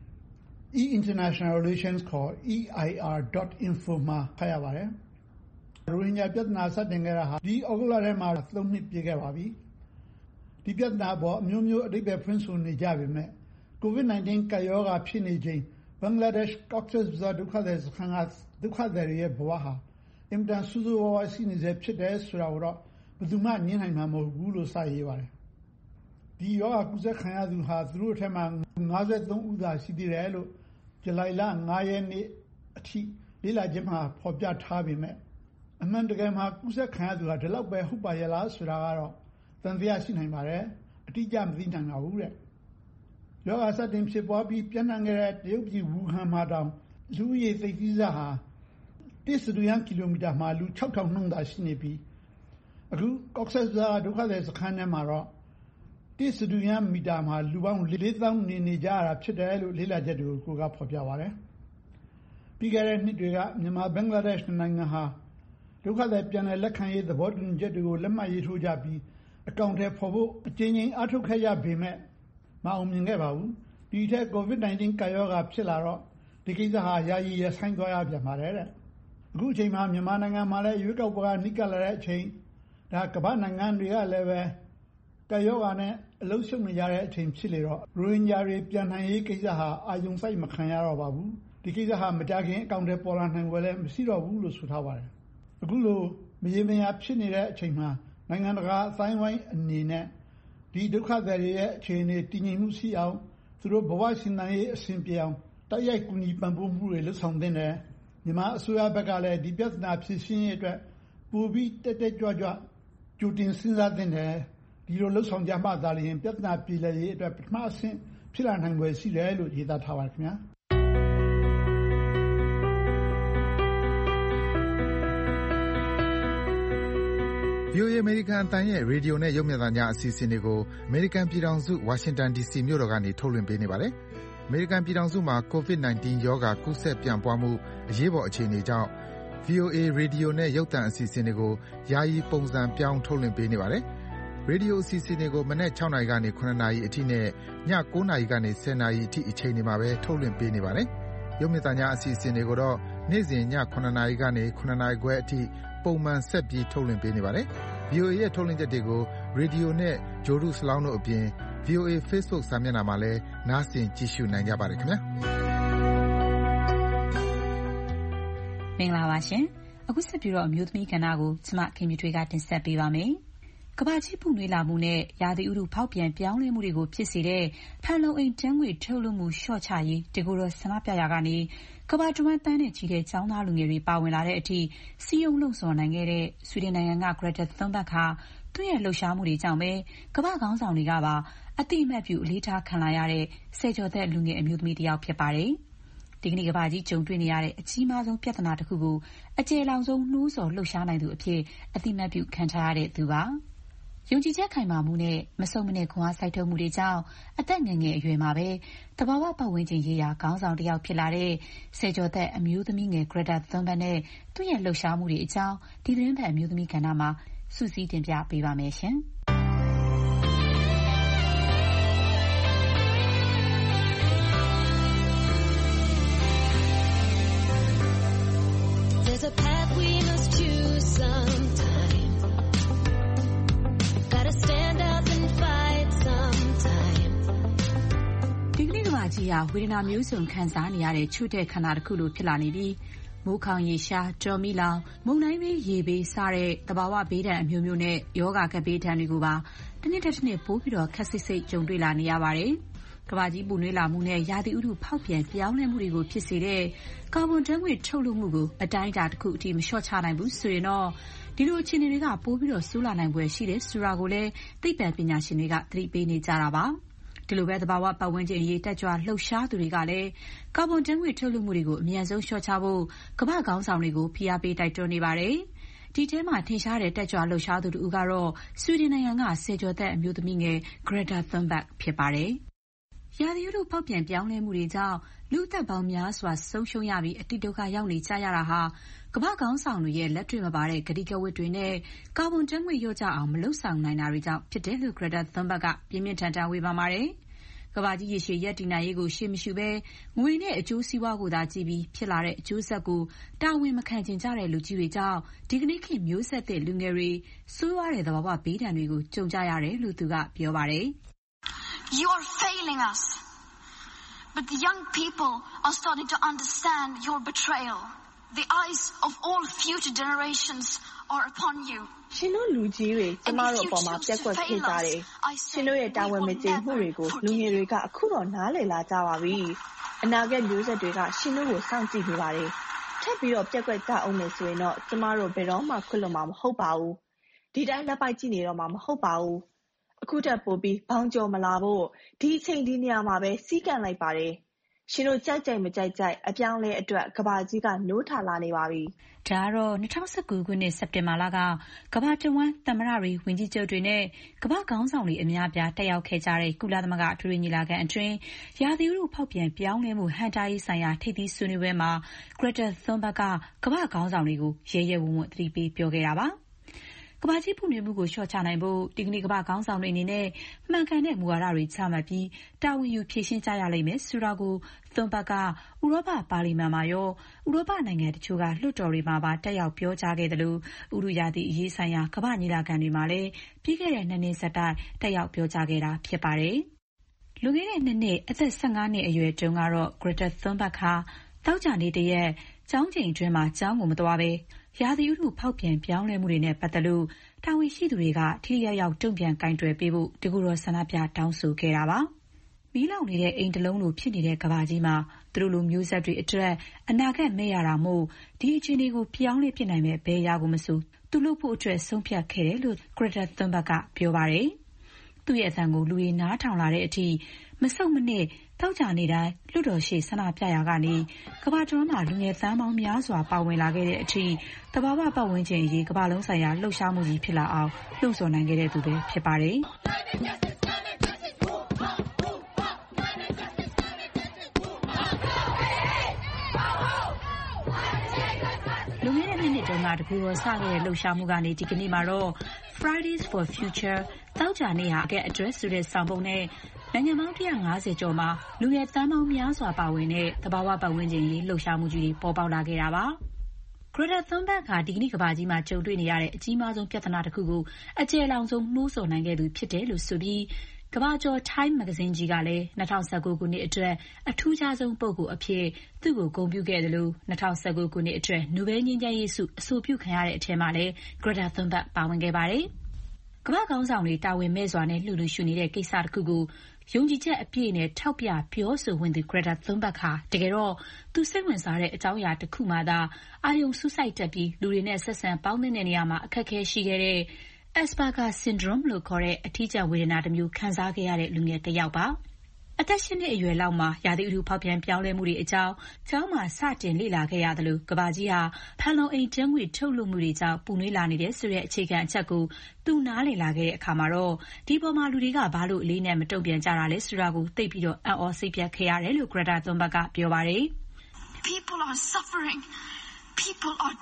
e-international relations ခေါ် E I R dot info မှာဖတ်ရပါတယ်။ရိုဟင်ဂျာပြဿနာစတင်ခဲ့တာဟာဒီဩဂုတ်လထဲမှာသုံးနှစ်ပြည့်ခဲ့ပါပြီ။ဒီပြဿနာပေါ်အမျိုးမျိုးအဓိပ္ပာယ်ဖွင့်ဆိုနေကြပေမဲ့ကိုဗစ် ၁၉ ကပ်ရောဂါဖြစ်နေချိန်ဘင်္ဂလားဒေ့ရှ် Cox's Bazar ဒုက္ခသည်စခန်းကဒုက္ခသည်တွေရဲ့ဘဝဟာအင်မတန်ဆိုးဆိုးဝါးဝါးရှိနေစေဖြစ်တယ်ဆိုတာကိုတော့ဘယ်သူမှငြင်းနိုင်မှာမဟုတ်ဘူးလို့စရေးပါတယ်။ဒီရောဂါကူးစက်ခံရသူဟာသူတို့ထဲမှာ၅၃ဦးသာရှိသေးတယ်လို့ဇူလိုင်လ၅ရက်နေ့အထိလေ့လာချက်မှာဖော်ပြထားပေမဲ့အမှန်တကယ်မှာကူးစက်ခံရသူဟာဒီလောက်ပဲဟုတ်ပါရဲ့လားဆိုတာကတော့သံသယရှိနိုင်ပါတယ်။အတိအကျမသိနိုင်ပါဘူးတဲ့။ရောဂါစတင်ဖြစ်ပွားပြီးပြန့်နှံ့ခဲ့တဲ့တရုတ်ပြည်ဝူဟန်မှာတောင်လူဦးရေသိပ်သည်းဆဟာတစ်စတုရန်းကီလိုမီတာမှာလူ၆ထောင်နှုန်းသာရှိနေပြီးအခု Cox's Bazar ဒုက္ခသည်စခန်းထဲမှာတော့တစ်စတုရန်းမီတာမှာလူပေါင်းလေးသောင်းနေနေကြရတာဖြစ်တယ်လို့လေ့လာချက်တွေကိုကိုယ်ကဖော်ပြပါတယ်။ပြီးခဲ့တဲ့နှစ်တွေကမြန်မာဘင်္ဂလားဒေ့ရှ်နိုင်ငံဟာဒုက္ခသည်ပြန်လည်လက်ခံရေးသဘောတူညီချက်တွေကိုလက်မှတ်ရေးထိုးကြပြီးအကောင့်ထဲပေါ်ဖို့အကြိမ်ကြိမ်အားထုတ်ခဲ့ရပေမဲ့မအောင်မြင်ခဲ့ပါဘူး။ဒီထက်ကိုဗစ် ၁၉ ကပ်ရောဂါဖြစ်လာတော့ဒီကိစ္စဟာယာယီရဆိုင်သွားရပြန်ပါတယ်တဲ့။အခုအချိန်မှာမြန်မာနိုင်ငံမှာလည်းရွေးကောက်ပွဲကနီးကပ်လာတဲ့အချိန်ဒါကမ္ဘာနိုင်ငံတွေကလည်းပဲကပ်ရောဂါနဲ့အလုံးစုံနေကြတဲ့အချိန်ဖြစ်လေတော့ရိုဟင်ဂျာတွေပြန်နိုင်ရေးကိစ္စဟာအာယုံစိုက်မခံရတော့ပါဘူး။ဒီကိစ္စဟာမကြခင်အကောင့်ထဲပေါ်လာနိုင်ွယ်လည်းမရှိတော့ဘူးလို့ဆိုထားပါတယ်။အခုလိုမရေမရာဖြစ်နေတဲ့အချိန်မှာနိုင်ငံတကာအသိုင်းအဝိုင်းအနေနဲ့ဒီဒုက္ခသည်တွေရဲ့အခြေအနေတည်ငြိမ်မှုရှိအောင်သူတို့ဘဝရှင်သန်ရေးအဆင်ပြေအောင်တိုက်ရိုက်ကူညီပံ့ပိုးမှုတွေလုပ်ဆောင်သင့်တယ်။မြန်မာအစိုးရဘက်ကလည်းဒီပြဿနာဖြေရှင်းရေးအတွက်ပိုပြီးတက်တက်ကြွကြွကြိုတင်စဉ်းစားသင့်တယ်။ဒီလိုလှုပ်ဆောင်ကြမှသာလျှင်ပြဿနာပြေလည်ရေးအတွက်ပထမအဆင့်ဖြစ်လာနိုင်ွယ်ရှိတယ်လို့ရေးသားထားပါတယ်ခင်ဗျာ။ဗွီအိုအေ အမေရိကန်အသံရဲ့ရေဒီယိုနဲ့ရုပ်မြင်သံကြားအစီအစဉ်တွေကိုအမေရိကန်ပြည်ထောင်စုဝါရှင်တန်ဒီစီမြို့တော်ကနေထုတ်လွှင့်ပေးနေပါတယ်။အမေရိကန်ပြည်ထောင်စုမှာကိုဗစ် ၁၉ ရောဂါကူးစက်ပြန့်ပွားမှုအရေးပေါ်အခြေအနေကြောင့် ဗွီအိုအေ ရေဒီယိုနဲ့ရုပ်သံအစီအစဉ်တွေကိုယာယီပုံစံပြောင်းထုတ်လွှင့်ပေးနေပါတယ်။ရေဒီယိုအစီအစဉ်တွေကိုမနက်၆နာရီကနေ၇နာရီအထိနဲ့ည၉နာရီကနေ၁၀နာရီအထိအချိန်တွေမှာပဲထုတ်လွှင့်ပေးနေပါတယ်။ရုပ်မြင်သံကြားအစီအစဉ်တွေကိုတော့နေ့စဉ်ည၇နာရီကနေ၇နာရီခွဲအထိပုံမှန်ဆက်ပြီးထုတ်လွှင့်ပေးနေပါတယ်။ ဗွီအိုအေရဲ့ထုတ်လွှင့်ချက်တွေကိုရေဒီယိုနဲ့ဂြိုဟ်တုစလောင်းတို့အပြင် ဗွီအိုအေ Facebook စာမျက်နှာမှာလည်းနားဆင်ကြည့်ရှုနိုင်ကြပါတယ်ခင်ဗျာ။မင်္ဂလာပါရှင်။အခုဆက်ပြီးတော့အမျိုးသမီးကဏ္ဍကိုကျမခင်မြထွေးကတင်ဆက်ပေးပါမယ်။ကမ္ဘာကြီးပူနွေးလာမှုနဲ့ရာသီဥတုဖောက်ပြန်ပြောင်းလဲမှုတွေကိုဖြစ်စေတဲ့ဖန်လုံအိမ်ဓာတ်ငွေ့ထုတ်လွှတ်မှုလျှော့ချရေးတကူတော်ဆန္ဒပြရာကနေကမ္ဘာတဝန်းတန်းနဲ့ကြီးတဲ့ကျောင်းသားလူငယ်တွေပါဝင်လာတဲ့အထိစီးရုံးလှုံ့ဆော်နိုင်ခဲ့တဲ့ဆွီဒင်နိုင်ငံက Greta Thunberg ဟာသူ့ရဲ့လှုပ်ရှားမှုတွေကြောင့်ပဲကမ္ဘာခေါင်းဆောင်တွေကပါအသိအမှတ်ပြုအလေးထားခံလာရတဲ့ဆယ်ကျော်သက်လူငယ်အမျိုးသမီးတစ်ယောက်ဖြစ်ပါတယ်။ဒီကနေ့ကမ္ဘာကြီးကြုံတွေ့နေရတဲ့အကြီးမားဆုံးပြဿနာတစ်ခုကိုအကျယ်လောင်ဆုံးနှိုးဆော်လှုပ်ရှားနိုင်သူအဖြစ်အသိအမှတ်ပြုခံထားရတဲ့သူပါ။ယုံကြည်ချက်ခိုင်မာမှုနဲ့မဆုတ်မနစ်ခွန်အားစိုက်ထုတ်မှုတွေကြောင့်အသက်ငယ်ငယ်အရွယ်မှာပဲတဘာဝပတ်ဝန်းကျင်ရေးရာခေါင်းဆောင်တစ်ယောက်ဖြစ်လာတဲ့ဆယ်ကျော်သက်အမျိုးသမီးငယ် Greta Thunberg နဲ့သူ့ရဲ့လှုပ်ရှားမှုတွေအကြောင်းဒီသတင်းပတ်အမျိုးသမီးကဏ္ဍမှာစုစည်းတင်ပြပေးပါမယ်ရှင်။ There's a path we must choose sometime. Gotta stand up and fight sometime. ဒီကနေ့ကမ္ဘာကြီးဟာဝေဒနာမျိုးစုံခံစားနေရတဲ့ချွတ်တဲ့ခန္ဓာတစ်ခုလိုဖြစ်လာနေပြီးမိုးခေါင်ရေရှားကြော်မီလောင်မုန်တိုင်းဘေးရေဘေးစတဲ့သဘာဝဘေးဒဏ်အမျိုးမျိုးနဲ့ယောဂကပ်ဘေးဒဏ်တွေကိုပါတစ်နှစ်တစ်နှစ်ပိုးပြီးတော့ခက်ဆစ်ဆစ်ကြုံတွေ့လာနေရပါတယ်။ကမ္ဘာကြီးပူနွေးလာမှုနဲ့ရာသီဥတုဖောက်ပြန်ပြောင်းလဲမှုတွေကိုဖြစ်စေတဲ့ကာဗွန်ဓာတ်ငွေ့ထုတ်လွှတ်မှုကိုအတိုင်းအတာတစ်ခုအထိမလျှော့ချနိုင်ဘူးဆိုရင်တော့ဒီလိုအခြေအနေတွေကပိုးပြီးတော့ဆိုးလာနိုင်ဖွယ်ရှိတယ်ဆိုတာကိုလည်းသိပ္ပံပညာရှင်တွေကသတိပေးနေကြတာပါ။ဒီလိုပဲသဘာဝပတ်ဝန်းကျင်အရေးတက်ကြွလှုပ်ရှားသူတွေကလည်းကာဗွန်ဓာတ်ငွေ့ထုတ်လွှတ်မှုတွေကိုအမြန်ဆုံးလျှော့ချဖို့ကမ္ဘာ့ခေါင်းဆောင်တွေကိုဖိအားပေးတိုက်တွန်းနေပါတယ်။ဒီထဲမှာထင်ရှားတဲ့တက်ကြွလှုပ်ရှားသူတူကတော့ဆွီဒင်နိုင်ငံကဆယ်ကျော်သက်အမျိုးသမီးငယ် Greta Thunberg ဖြစ်ပါတယ်။ရာသီဥတုဖောက်ပြန်ပြောင်းလဲမှုတွေကြောင့်လူ့အသက်ပေါင်းများစွာဆုံးရှုံးရပြီးအတိတ်ဒုက္ခရောက်နေကြရတာဟာကမ္ဘာ့ခေါင်းဆောင်တွေရဲ့လက်တွေ့မပါတဲ့ကတိကဝတ်တွေနဲ့ကာဗွန်ဓာတ်ငွေ့လျော့ကျအောင်မလုပ်ဆောင်နိုင်တာတွေကြောင့်ဖြစ်တယ်လို့ Greta Thunberg ကပြင်းပြင်းထန်ထန်ဝေဖန်ပါတယ်။ကမ္ဘာကြီးရေရှည်ရပ်တည်နိုင်ရေးကိုရှေ့မရှုဘဲငွေနဲ့အကျိုးစီးပွားကိုသာကြည့်ပြီးဖြစ်လာတဲ့အကျိုးဆက်ကိုတာဝန်မခံချင်ကြတဲ့လူကြီးတွေကြောင့်ဒီကနေ့ခေတ်မျိုးဆက်သစ်လူငယ်တွေဆိုးရွားတဲ့သဘာဝဘေးဒဏ်တွေကိုကြုံကြရတယ်လို့သူကပြောပါတယ်။ You are failing us, but the young people are starting to understand your betrayal. The eyes of all future generations are upon you. ရှင်တို့လူကြီးတွေကျမတို့အပေါ်မှာပြက်ကွက်ခဲ့ကြတယ်။ရှင်တို့ရဲ့တာဝန်မကျေမှုတွေကိုလူငယ်တွေကအခုတော့နားလည်လာကြပါပြီ။အနာဂတ်မျိုးဆက်တွေကရှင်တို့ကိုစောင့်ကြည့်နေပါတယ်။ထပ်ပြီးတော့ပြက်ကွက်ကြအောင်မယ်ဆိုရင်တော့ကျမတို့ဘယ်တော့မှခွင့်လွှတ်မှာမဟုတ်ပါဘူး။ဒီတိုင်းလက်ပိုက်ကြည့်နေတော့မှာမဟုတ်ပါဘူး။အခုထပ်ပို့ပြီးဘောင်းကျော်မလာဖို့ဒီအချိန်ဒီနေရာမှာပဲစီးကန့်လိုက်ပါတယ်။ရှင်တို့ကြိုက်ကြိုက်မကြိုက်ကြိုက်အပြောင်းလဲအတွက်ကဘာကြီးကနိုးထလာနေပါပြီ။ဒါကတော့၂၀၁၉ခုနှစ်စက်တင်ဘာလကကမ္ဘာတဝန်းသမ္မတတွေဝန်ကြီးချုပ်တွေနဲ့ကမ္ဘာခေါင်းဆောင်တွေအများအပြားတက်ရောက်ခဲ့ကြတဲ့ကုလသမဂ္ဂအထွေထွေညီလာခံအတွင်းရာသီဥတုဖောက်ပြန်ပြောင်းလဲမှုဟန့်တားရေးဆိုင်ရာထိပ်သီးဆွေးနွေးပွဲမှာ Greta Thunberg ကကမ္ဘာခေါင်းဆောင်တွေကိုရဲရဲဝံ့ဝံ့သတိပေးပြောခဲ့တာပါ။ကမ္ဘာကြီးပူနွေးမှုကိုလျှော့ချနိုင်ဖို့ဒီကနေ့ကမ္ဘာခေါင်းဆောင်တွေအနေနဲ့မှန်ကန်တဲ့မူဝါဒတွေချမှတ်ပြီးတာဝန်ယူဖြေရှင်းကြရလိမ့်မယ်ဆိုတာကို Thunberg ကဥရောပပါလီမန်မှာရောဥရောပနိုင်ငံတချို့ကလွှတ်တော်တွေမှာပါတက်ရောက်ပြောကြားခဲ့တယ်လို့ဥတုရာသီအရေးဆိုင်ရာကမ္ဘာညီလာခံတွေမှာလည်းပြီးခဲ့တဲ့နှစ်နှစ်ဆက်တိုက်တက်ရောက်ပြောကြားခဲ့တာဖြစ်ပါတယ်။လွန်ခဲ့တဲ့နှစ်နှစ်အသက်၁၅နှစ်အရွယ်တုန်းကတော့ Greta Thunberg ဟာတောက်ကြနေတရက်ကျောင်းချိန်အတွင်းမှာကျောင်းကိုမသွားဘဲရာသီဥတုဖောက်ပြန်ပြောင်းလဲမှုတွေနဲ့ပတ်သက်လို့တာဝန်ရှိသူတွေကထိထိရောက်ရောက်တုံ့ပြန်ကင်တွယ်ပေးဖို့တကူတော်ဆန္ဒပြတောင်းဆိုခဲ့တာပါ။မီးလောင်နေတဲ့အိမ်တစ်လုံးလိုဖြစ်နေတဲ့ကမ္ဘာကြီးမှာသူတို့လိုမျိုးဆက်တွေအတွက်အနာဂတ်မဲ့ရတာမို့ဒီအခြေအနေကိုပြောင်းလဲပြနိုင်မဲ့ဘယ်အရာကိုမဆိုသူလုပ်ဖို့အတွက်ဆုံးဖြတ်ခဲ့တယ်လို့ Greta Thunberg ကပြောပါတယ်။သူ့ရဲ့အသံကိုလူတွေနားထောင်လာတဲ့အထိမဆုတ်မနစ်တောက်ကြနေတိုင်းလွတ်တော်ရှိဆန္ဒပြရာကနေကမ္ဘာတွင်းမှာလူငယ်သန်းပေါင်းများစွာပါဝင်လာခဲ့တဲ့အထိတဘာဝပတ်ဝန်းကျင်အရေးကမ္ဘာလုံးဆိုင်ရာလှုပ်ရှားမှုကြီးဖြစ်လာအောင်လှုံ့ဆော်နိုင်ခဲ့တဲ့သူပဲဖြစ်ပါတယ်။လူငယ်တဲ့နှစ်နှစ်တုန်းကတကူတော်စခဲ့တဲ့လှုပ်ရှားမှုကနေဒီကနေ့မှာတော့ Fridays for Future တောက်ကြနေဟာအကဲ address ဆိုတဲ့ဆောင်ပုဒ်နဲ့နိုင်ငံပေါင်း၁၅၀ကျော်မှာလူငယ်သန်းပေါင်းများစွာပါဝင်တဲ့သဘာဝပတ်ဝန်းကျင်ရေးလှုပ်ရှားမှုကြီးတွေပေါ်ပေါက်လာခဲ့တာပါ။ Greta Thunberg ဟာဒီကနေ့ကမ္ဘာကြီးမှာကြုံတွေ့နေရတဲ့အကြီးမားဆုံးပြဿနာတစ်ခုကိုအကျယ်လောင်ဆုံးနှိုးဆော်နိုင်ခဲ့သူဖြစ်တယ်လို့ဆိုပြီးကမ္ဘာကျော် Time မဂ္ဂဇင်းကြီးကလည်း၂၀၁၉ခုနှစ်အတွက်အထူးခြားဆုံးပုဂ္ဂိုလ်အဖြစ်သူ့ကိုဂုဏ်ပြုခဲ့တယ်လို့၂၀၁၉ခုနှစ်အတွက်နိုဘယ်ငြိမ်းချမ်းရေးဆုအဆိုပြုခံရတဲ့အထက်မှာလည်း Greta Thunberg ပါဝင်ခဲ့ပါတယ်။ကမ္ဘာခေါင်းဆောင်တွေတာဝန်မဲ့စွာနဲ့လှူလူရှုနေတဲ့ကိစ္စတစ်ခုကိုယုံကြည်ချက်အပြည့်နဲ့ထောက်ပြပြောဆိုဝင်သူ Greta Thunberg ဟာတကယ်တော့သူစိတ်ဝင်စားတဲ့အကြောင်းအရာတစ်ခုမှသာအာရုံစူးစိုက်တက်ပြီးလူတွေနဲ့ဆက်ဆံပေါင်းသင်းတဲ့နေရာမှာအခက်အခဲရှိခဲ့တဲ့ Asperger syndrome လို့ခေါ်တဲ့အထီးကျန်ဝေဒနာတစ်မျိုးခံစားခဲ့ရတဲ့လူငယ်တစ်ယောက်ပါ။အသက်၈နှစ်အရွယ်လောက်မှာရာသီဥတုဖောက်ပြန်ပြောင်းလဲမှုတွေအကြောင်းကျောင်းမှာစတင်လေ့လာခဲ့ရတယ်လို့ကမ္ဘာကြီးဟာဖန်လုံအိမ်ဓာတ်ငွေ့ထုတ်လွှတ်မှုတွေကြောင့်ပူနွေးလာနေတယ်ဆိုတဲ့အခြေခံအချက်ကိုသူနားလည်လာခဲ့တဲ့အခါမှာတော့ဒီပေါ်မှာလူတွေကဘာလို့အလေးနဲ့မတုံ့ပြန်ကြတာလဲဆိုတာကိုသိပြီးတော့အံ့ဩစိတ်ပျက်ခဲ့ရတယ်လို့ Greta Thunberg ကပြောပါတယ်။ People are suffering. People are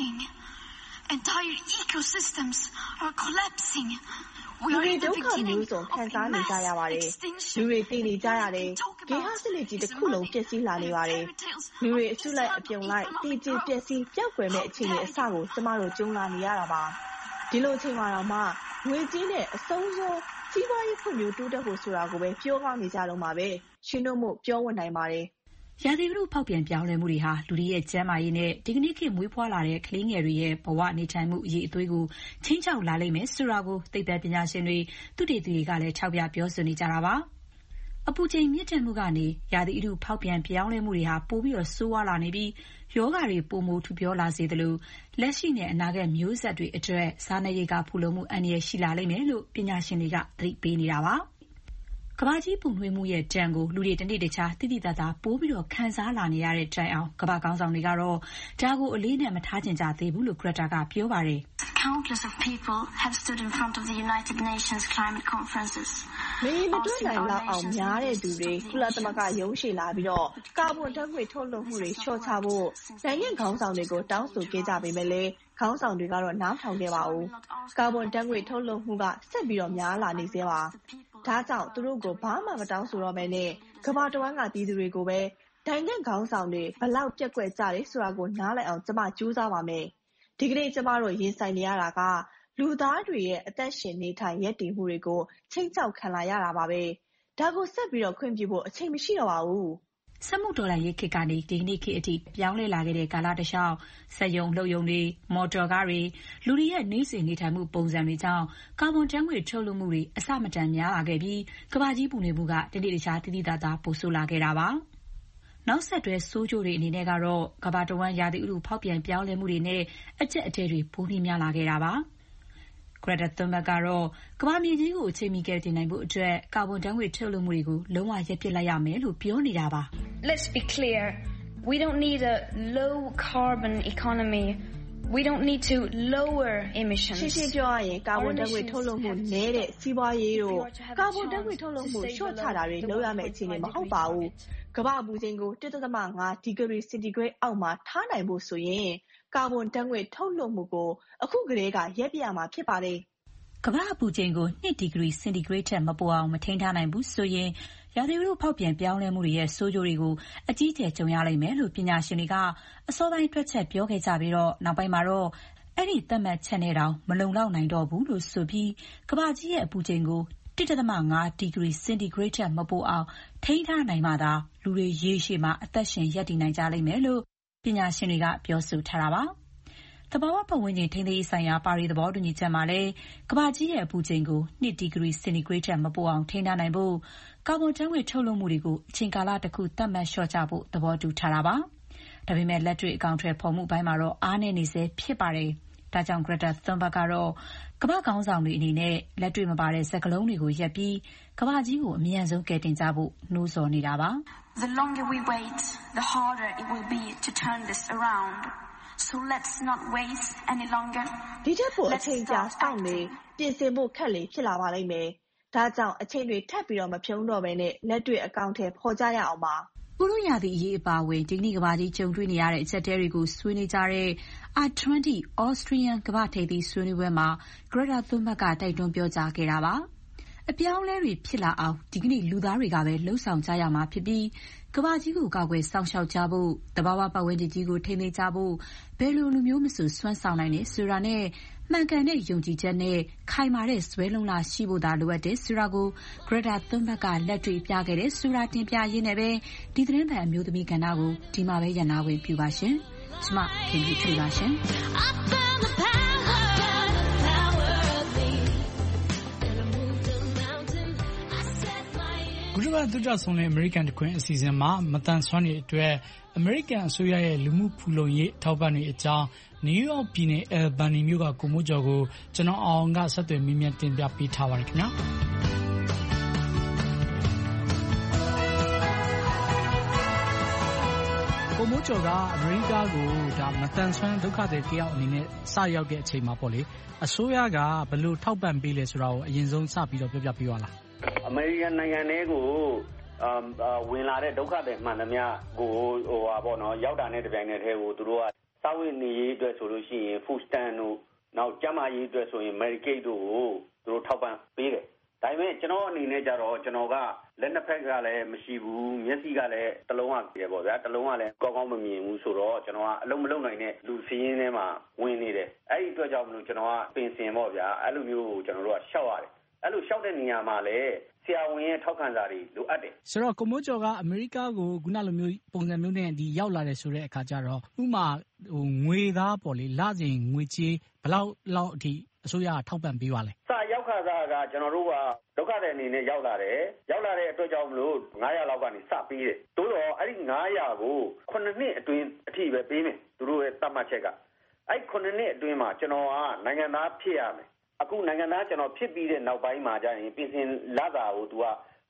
dying.Entire ecosystems are collapsing. We are in the beginning of a mass extinction. လူတွေတည်နေကြရတယ်။ဂေဟစနစ်ကြီးတစ်ခုလုံးပျက်စီးလာနေပါတယ်။လူတွေအစုလိုက်အပြုံလိုက်တည်ကြည်ပျက်စီးပျောက်ကွယ်မဲ့အခြေအနေအစကိုကျမတို့ကြုံလာနေရတာပါ။ဒီလိုအချိန်မှာတော့မှငွေကြေးနဲ့အဆုံးစွန်စီးပွားရေးဖွံ့ဖြိုးတိုးတက်ဖို့ဆိုတာကိုပဲပြောကောင်းနေကြတော့မှာပဲ။ရှင်တို့မို့ပြောဝင်နိုင်ပါတယ်။ရာသီဥတုဖောက်ပြန်ပြောင်းလဲမှုတွေဟာလူတွေရဲ့ကျန်းမာရေးနဲ့ဒီကနေ့ခေတ်မွေးဖွားလာတဲ့ကလေးငယ်တွေရဲ့ဘဝနေထိုင်မှုအရေးအသွေးကိုချင်းချောက်လာလိမ့်မယ်ဆိုတာကိုသိပ္ပံပညာရှင်တွေသုတေသီတွေကလည်းထောက်ပြပြောဆိုနေကြတာပါ။အပူချိန်မြင့်တက်မှုကနေရာသီဥတုဖောက်ပြန်ပြောင်းလဲမှုတွေဟာပိုပြီးတော့ဆိုးဝါးလာနေပြီးယောဂတွေပိုမိုထူပြောလာစေသလိုလက်ရှိနဲ့အနာဂတ်မျိုးဆက်တွေအတွက်စားနပ်ရိက္ခာဖူလုံမှုအန္တရာယ်ရှိလာလိမ့်မယ်လို့ပညာရှင်တွေကသတိပေးနေတာပါ။ကမ္ဘာကြီးပူနွေးမှုရဲ့ဒဏ်ကိုလူတွေတနေ့တခြားသိသိသာသာပိုပြီးခံစားလာနေရတဲ့တိုင်အောင်ကမ္ဘာခေါင်းဆောင်တွေကတော့ဒါကိုအလေးနဲ့မထားချင်ကြသေးဘူးလို့ Greta ကပြောပါတယ်။ Countless of people have stood in front of the United Nations climate conferences. မင်းမတွက်နိုင်လောက်အောင်များတဲ့သူတွေကုလသမဂ္ဂရုံးရှိလာပြီးတော့ကာဗွန်ဓာတ်ငွေ့ထုတ်လွှတ်မှုတွေလျှော့ချဖို့နိုင်ငံခေါင်းဆောင်တွေကိုတောင်းဆိုခဲ့ကြပေမဲ့လည်းခေါင်းဆောင်တွေကတော့နားထောင်ခဲ့ပါဘူး။ကာဗွန်ဓာတ်ငွေ့ထုတ်လွှတ်မှုကဆက်ပြီးတော့များလာနေသေးပါ။ဒါကြောင့်သူတို့ကိုဘာမှမတောင်းဆိုတော့ဘဲနဲ့ကမ္ဘာတစ်ဝန်းကပြည်သူတွေကိုပဲနိုင်ငံခေါင်းဆောင်တွေဘလောက်ပြက်ကွက်ကြတယ်ဆိုတာကိုနားလည်အောင်ကျမကြိုးစားပါမယ်။ဒီကနေ့ကျမတို့ရင်ဆိုင်နေရတာကလူသားတွေရဲ့အသက်ရှင်နေထိုင်ရပ်တည်မှုတွေကိုချိန်ချောက်ခံလာရတာပါပဲ။ဒါကိုဆက်ပြီးတော့ခွင့်ပြုဖို့အချိန်မရှိတော့ပါဘူး။စက်မှုတော်လှန်ရေးခေတ်ကနေဒီကနေ့ခေတ်အထိပြောင်းလဲလာခဲ့တဲ့ကာလတစ်လျှောက်စက်ရုံလှုပ်ရုံတွေမော်တော်ကားတွေလူတွေရဲ့နေစဉ်နေထိုင်မှုပုံစံတွေကြောင့်ကာဗွန်ဓာတ်ငွေ့ထုတ်လွှတ်မှုတွေအဆမတန်များလာခဲ့ပြီးကမ္ဘာကြီးပူနွေးမှုကတနေ့တခြားတိတိတသာပိုဆိုးလာခဲ့တာပါ။နောက်ဆက်တွဲဆိုးကျိုးတွေအနေနဲ့ကတော့ကမ္ဘာတစ်ဝန်းရာသီဥတုဖောက်ပြန်ပြောင်းလဲမှုတွေနဲ့အကျက်အတဲတွေပိုပြီးများလာခဲ့တာပါ။ Greta Thunberg ကတော့ကမ္ဘာမြေကြီးကိုအချိန်မီကယ်တင်နိုင်ဖို့အတွက်ကာဗွန်ဓာတ်ငွေ့ထုတ်လွှတ်မှုတွေကိုလုံးဝရပ်ပစ်လိုက်ရမယ်လို့ပြောနေတာပါ။ Let's be clear. We don't need a low carbon economy. We don't need to lower emissions. ရှင်းရှင်းပြောရရင်ကာဗွန်ဓာတ်ငွေ့ထုတ်လွှတ်မှုနည်းတဲ့စီးပွားရေးတို့ကာဗွန်ဓာတ်ငွေ့ထုတ်လွှတ်မှုလျှော့ချတာတွေလုပ်ရမယ့်အခြေအနေမဟုတ်ပါဘူး။ကမ္ဘာ့အပူချိန်ကို one point five ဒီဂရီစင်တီဂရိတ်အောက်မှာထားနိုင်ဖို့ဆိုရင်ကာဗွန်ဓာတ်ငွေ့ထုတ်လွှတ်မှုကိုအခုကတည်းကရပ်ပစ်ရမှာဖြစ်ပါတယ်။ကမ္ဘာ့အပူချိန်ကိုtwoဒီဂရီစင်တီဂရိတ်ထက်မပိုအောင်မထိန်းထားနိုင်ဘူးဆိုရင်ရာသီဥတုဖောက်ပြန်ပြောင်းလဲမှုတွေရဲ့ဆိုးကျိုးတွေကိုအကြီးအကျယ်ကြုံရလိမ့်မယ်လို့ပညာရှင်တွေကအစောပိုင်းတွက်ချက်ပြောခဲ့ကြပြီးတော့နောက်ပိုင်းမှာတော့အဲ့ဒီသတ်မှတ်ချက်နဲ့တောင်မလုံလောက်နိုင်တော့ဘူးလို့ဆိုပြီးကမ္ဘာကြီးရဲ့အပူချိန်ကိုone point fiveဒီဂရီစင်တီဂရိတ်ထက်မပိုအောင်ထိန်းထားနိုင်မှသာလူတွေရေရှည်မှာအသက်ရှင်ရပ်တည်နိုင်ကြလိမ့်မယ်လို့ပညာရှင်တွေကပြောဆိုထားတာပါ။သဘာဝပတ်ဝန်းကျင်ထိန်းသိမ်းရေးဆိုင်ရာပါရီသဘောတူညီချက်မှာလည်းကမ္ဘာကြီးရဲ့အပူချိန်ကိုtwoဒီဂရီစင်တီဂရိတ်ထက်မပိုအောင်ထိန်းထားနိုင်ဖို့ကာဗွန်ဓာတ်ငွေ့ထုတ်လွှတ်မှုတွေကိုအချိန်ကာလတစ်ခုသတ်မှတ်လျှော့ချဖို့သဘောတူထားတာပါ။ဒါပေမဲ့လက်တွေ့အကောင်အထည်ဖော်မှုပိုင်းမှာတော့အားနည်းနေဆဲဖြစ်ပါတယ်။ဒါကြောင့် Greta Thunberg ကတော့ကမ္ဘာ့ခေါင်းဆောင်တွေအနေနဲ့လက်တွေ့မပါတဲ့စကားလုံးတွေကိုရပ်ပြီးကမ္ဘာကြီးကိုအမြန်ဆုံးကယ်တင်ကြဖို့နှိုးဆော်နေတာပါ။ The longer we wait, the harder it will be to turn this around. So let's not waste any longer. ဒီထက်ပိုအချိန်ကြာစောင့်နေပြင်ဆင်ဖို့ခက်လေဖြစ်လာပါလိမ့်မယ်။ဒါကြောင့်အချိန်တွေထပ်ပြီးတော့မဖြုံးတော့ဘဲနဲ့လက်တွေ့အကောင်အထည်ဖော်ကြရအောင်ပါ။ဥတုရာသီအရေးအပါအဝင်ဒီကနေ့ကမ္ဘာကြီးကြုံတွေ့နေရတဲ့အချက်အသေးတွေကိုဆွေးနွေးကြတဲ့ R twenty Austrian ကမ္ဘာထိပ်သီးဆွေးနွေးပွဲမှာ Greta Thunberg ကတိုက်တွန်းပြောကြားခဲ့တာပါ။အပြောင်းအလဲတွေဖြစ်လာအောင်ဒီကနေ့လူသားတွေကပဲလှုံ့ဆော်ကြရမှာဖြစ်ပြီးကမ္ဘာကြီးကိုကာကွယ်စောင့်ရှောက်ကြဖို့တဘာဝပတ်ဝန်းကျင်ကြီးကိုထိန်းသိမ်းကြဖို့ဘယ်လိုလူမျိုးမဆိုစွမ်းဆောင်နိုင်တယ်ဆိုတာနဲ့မှန်ကန်တဲ့ယုံကြည်ချက်နဲ့ခိုင်မာတဲ့ဇွဲလုံးလာရှိဖို့သာလိုအပ်တယ်ဆိုတာကို Greta Thunberg ကလက်တွေ့ပြခဲ့တဲ့ဆိုတာတင်ပြရင်းနဲ့ပဲဒီသတင်းပတ်အမျိုးသမီးကဏ္ဍကိုဒီမှာပဲရန်နာဝင်ပြပါရှင်။ကျမခင်ဗျထွေးပါရှင်။ကုလသမဂ္ဂသုတဆောင်တဲ့အမေရိကန်တခွင်အစီအစဉ်မှာမတန်ဆွမ်းတွေအတွက်အမေရိကန်အစိုးရရဲ့လူမှုဖူလုံရေးထောက်ပံ့တွေအကြောင်းနယူးယောက်ပြည်နယ် Albany မြို့ကကိုမိုးကျော်ကိုကျွန်တော်အောင်ကဆက်သွယ်မြင်းမြတင်ပြပေးထားပါတယ်ခင်ဗျာကိုမိုးကျော်ကအမေရိကကိုဒါမတန်ဆွမ်းဒုက္ခတွေတယောက်အနေနဲ့စရောက်တဲ့အချိန်မှာပေါ့လေအစိုးရကဘယ်လိုထောက်ပံ့ပေးလဲဆိုတာကိုအရင်ဆုံးစပြီးတော့ပြောပြပေးပါလားအမေရိကန်နိုင်ငံထဲကိုဝင်လာတဲ့ဒုက္ခတွေမှန်သမျှကိုဟိုပါပေါ့နော်ရောက်တာနဲ့တပြိုင်နက်တည်းကိုသူတို့ကစာဝတ်နေရေးအတွက်ဆိုလို့ရှိရင် food stamp တို့နောက်ကျန်းမာရေးအတွက်ဆိုရင် Medicaid တို့ကိုသူတို့ထောက်ပံ့ပေးတယ်ဒါပေမဲ့ကျွန်တော်အနေနဲ့ကြတော့ကျွန်တော်ကလက်နှစ်ဖက်ကလည်းမရှိဘူးမျက်စိကလည်းတစ်လုံးကပြည့်ပေါ့ဗျာတစ်လုံးကလည်းကောင်းကောင်းမမြင်ဘူးဆိုတော့ကျွန်တော်ကအလုံးမလုံးနိုင်တဲ့လူစည်းရင်းထဲမှာဝင်နေတယ်အဲ့ဒီအတွက်ကြောင့်မလို့ကျွန်တော်ကပင်စင်ပေါ့ဗျာအဲ့လိုမျိုးကိုကျွန်တော်တို့ကရှောက်ရတယ်အဲ့လိုရှောက်တဲ့နေရာမှာလည်းဆရာဝန်ရဲ့ထောက်ခံစာတွေလိုအပ်တယ်ဆိုတော့ကိုမိုးကျော်ကအမေရိကကိုခုနလိုမျိုးပုံစံမျိုးနဲ့ဒီရောက်လာတယ်ဆိုတဲ့အခါကျတော့ဥမာဟိုငွေသားပေါ့လေလစဉ်ငွေကြေးဘယ်လောက်လောက်အထိအစိုးရထောက်ပံ့ပေးပါလဲစာရောက်ခါစားကကျွန်တော်တို့ကဒုက္ခတဲ့အနေနဲ့ရောက်လာတယ်ရောက်လာတဲ့အတွက်ကြောင့်မလို့nine hundredလောက်ကနေစပေးတယ်တိုးတော့အဲ့ဒီnine hundredကိုnineနှစ်အတွင်းအထိပဲပေးမယ်သူတို့ရဲ့သတ်မှတ်ချက်ကအဲ့nineနှစ်အတွင်းမှာကျွန်တော်ကနိုင်ငံသားဖြစ်ရမယ်အခုနိုင်ငံသားကျွန်တော်ဖြစ်ပြီးတဲ့နောက်ပိုင်းမှာကျရင်ပြင်ဆင်လာတာကို तू က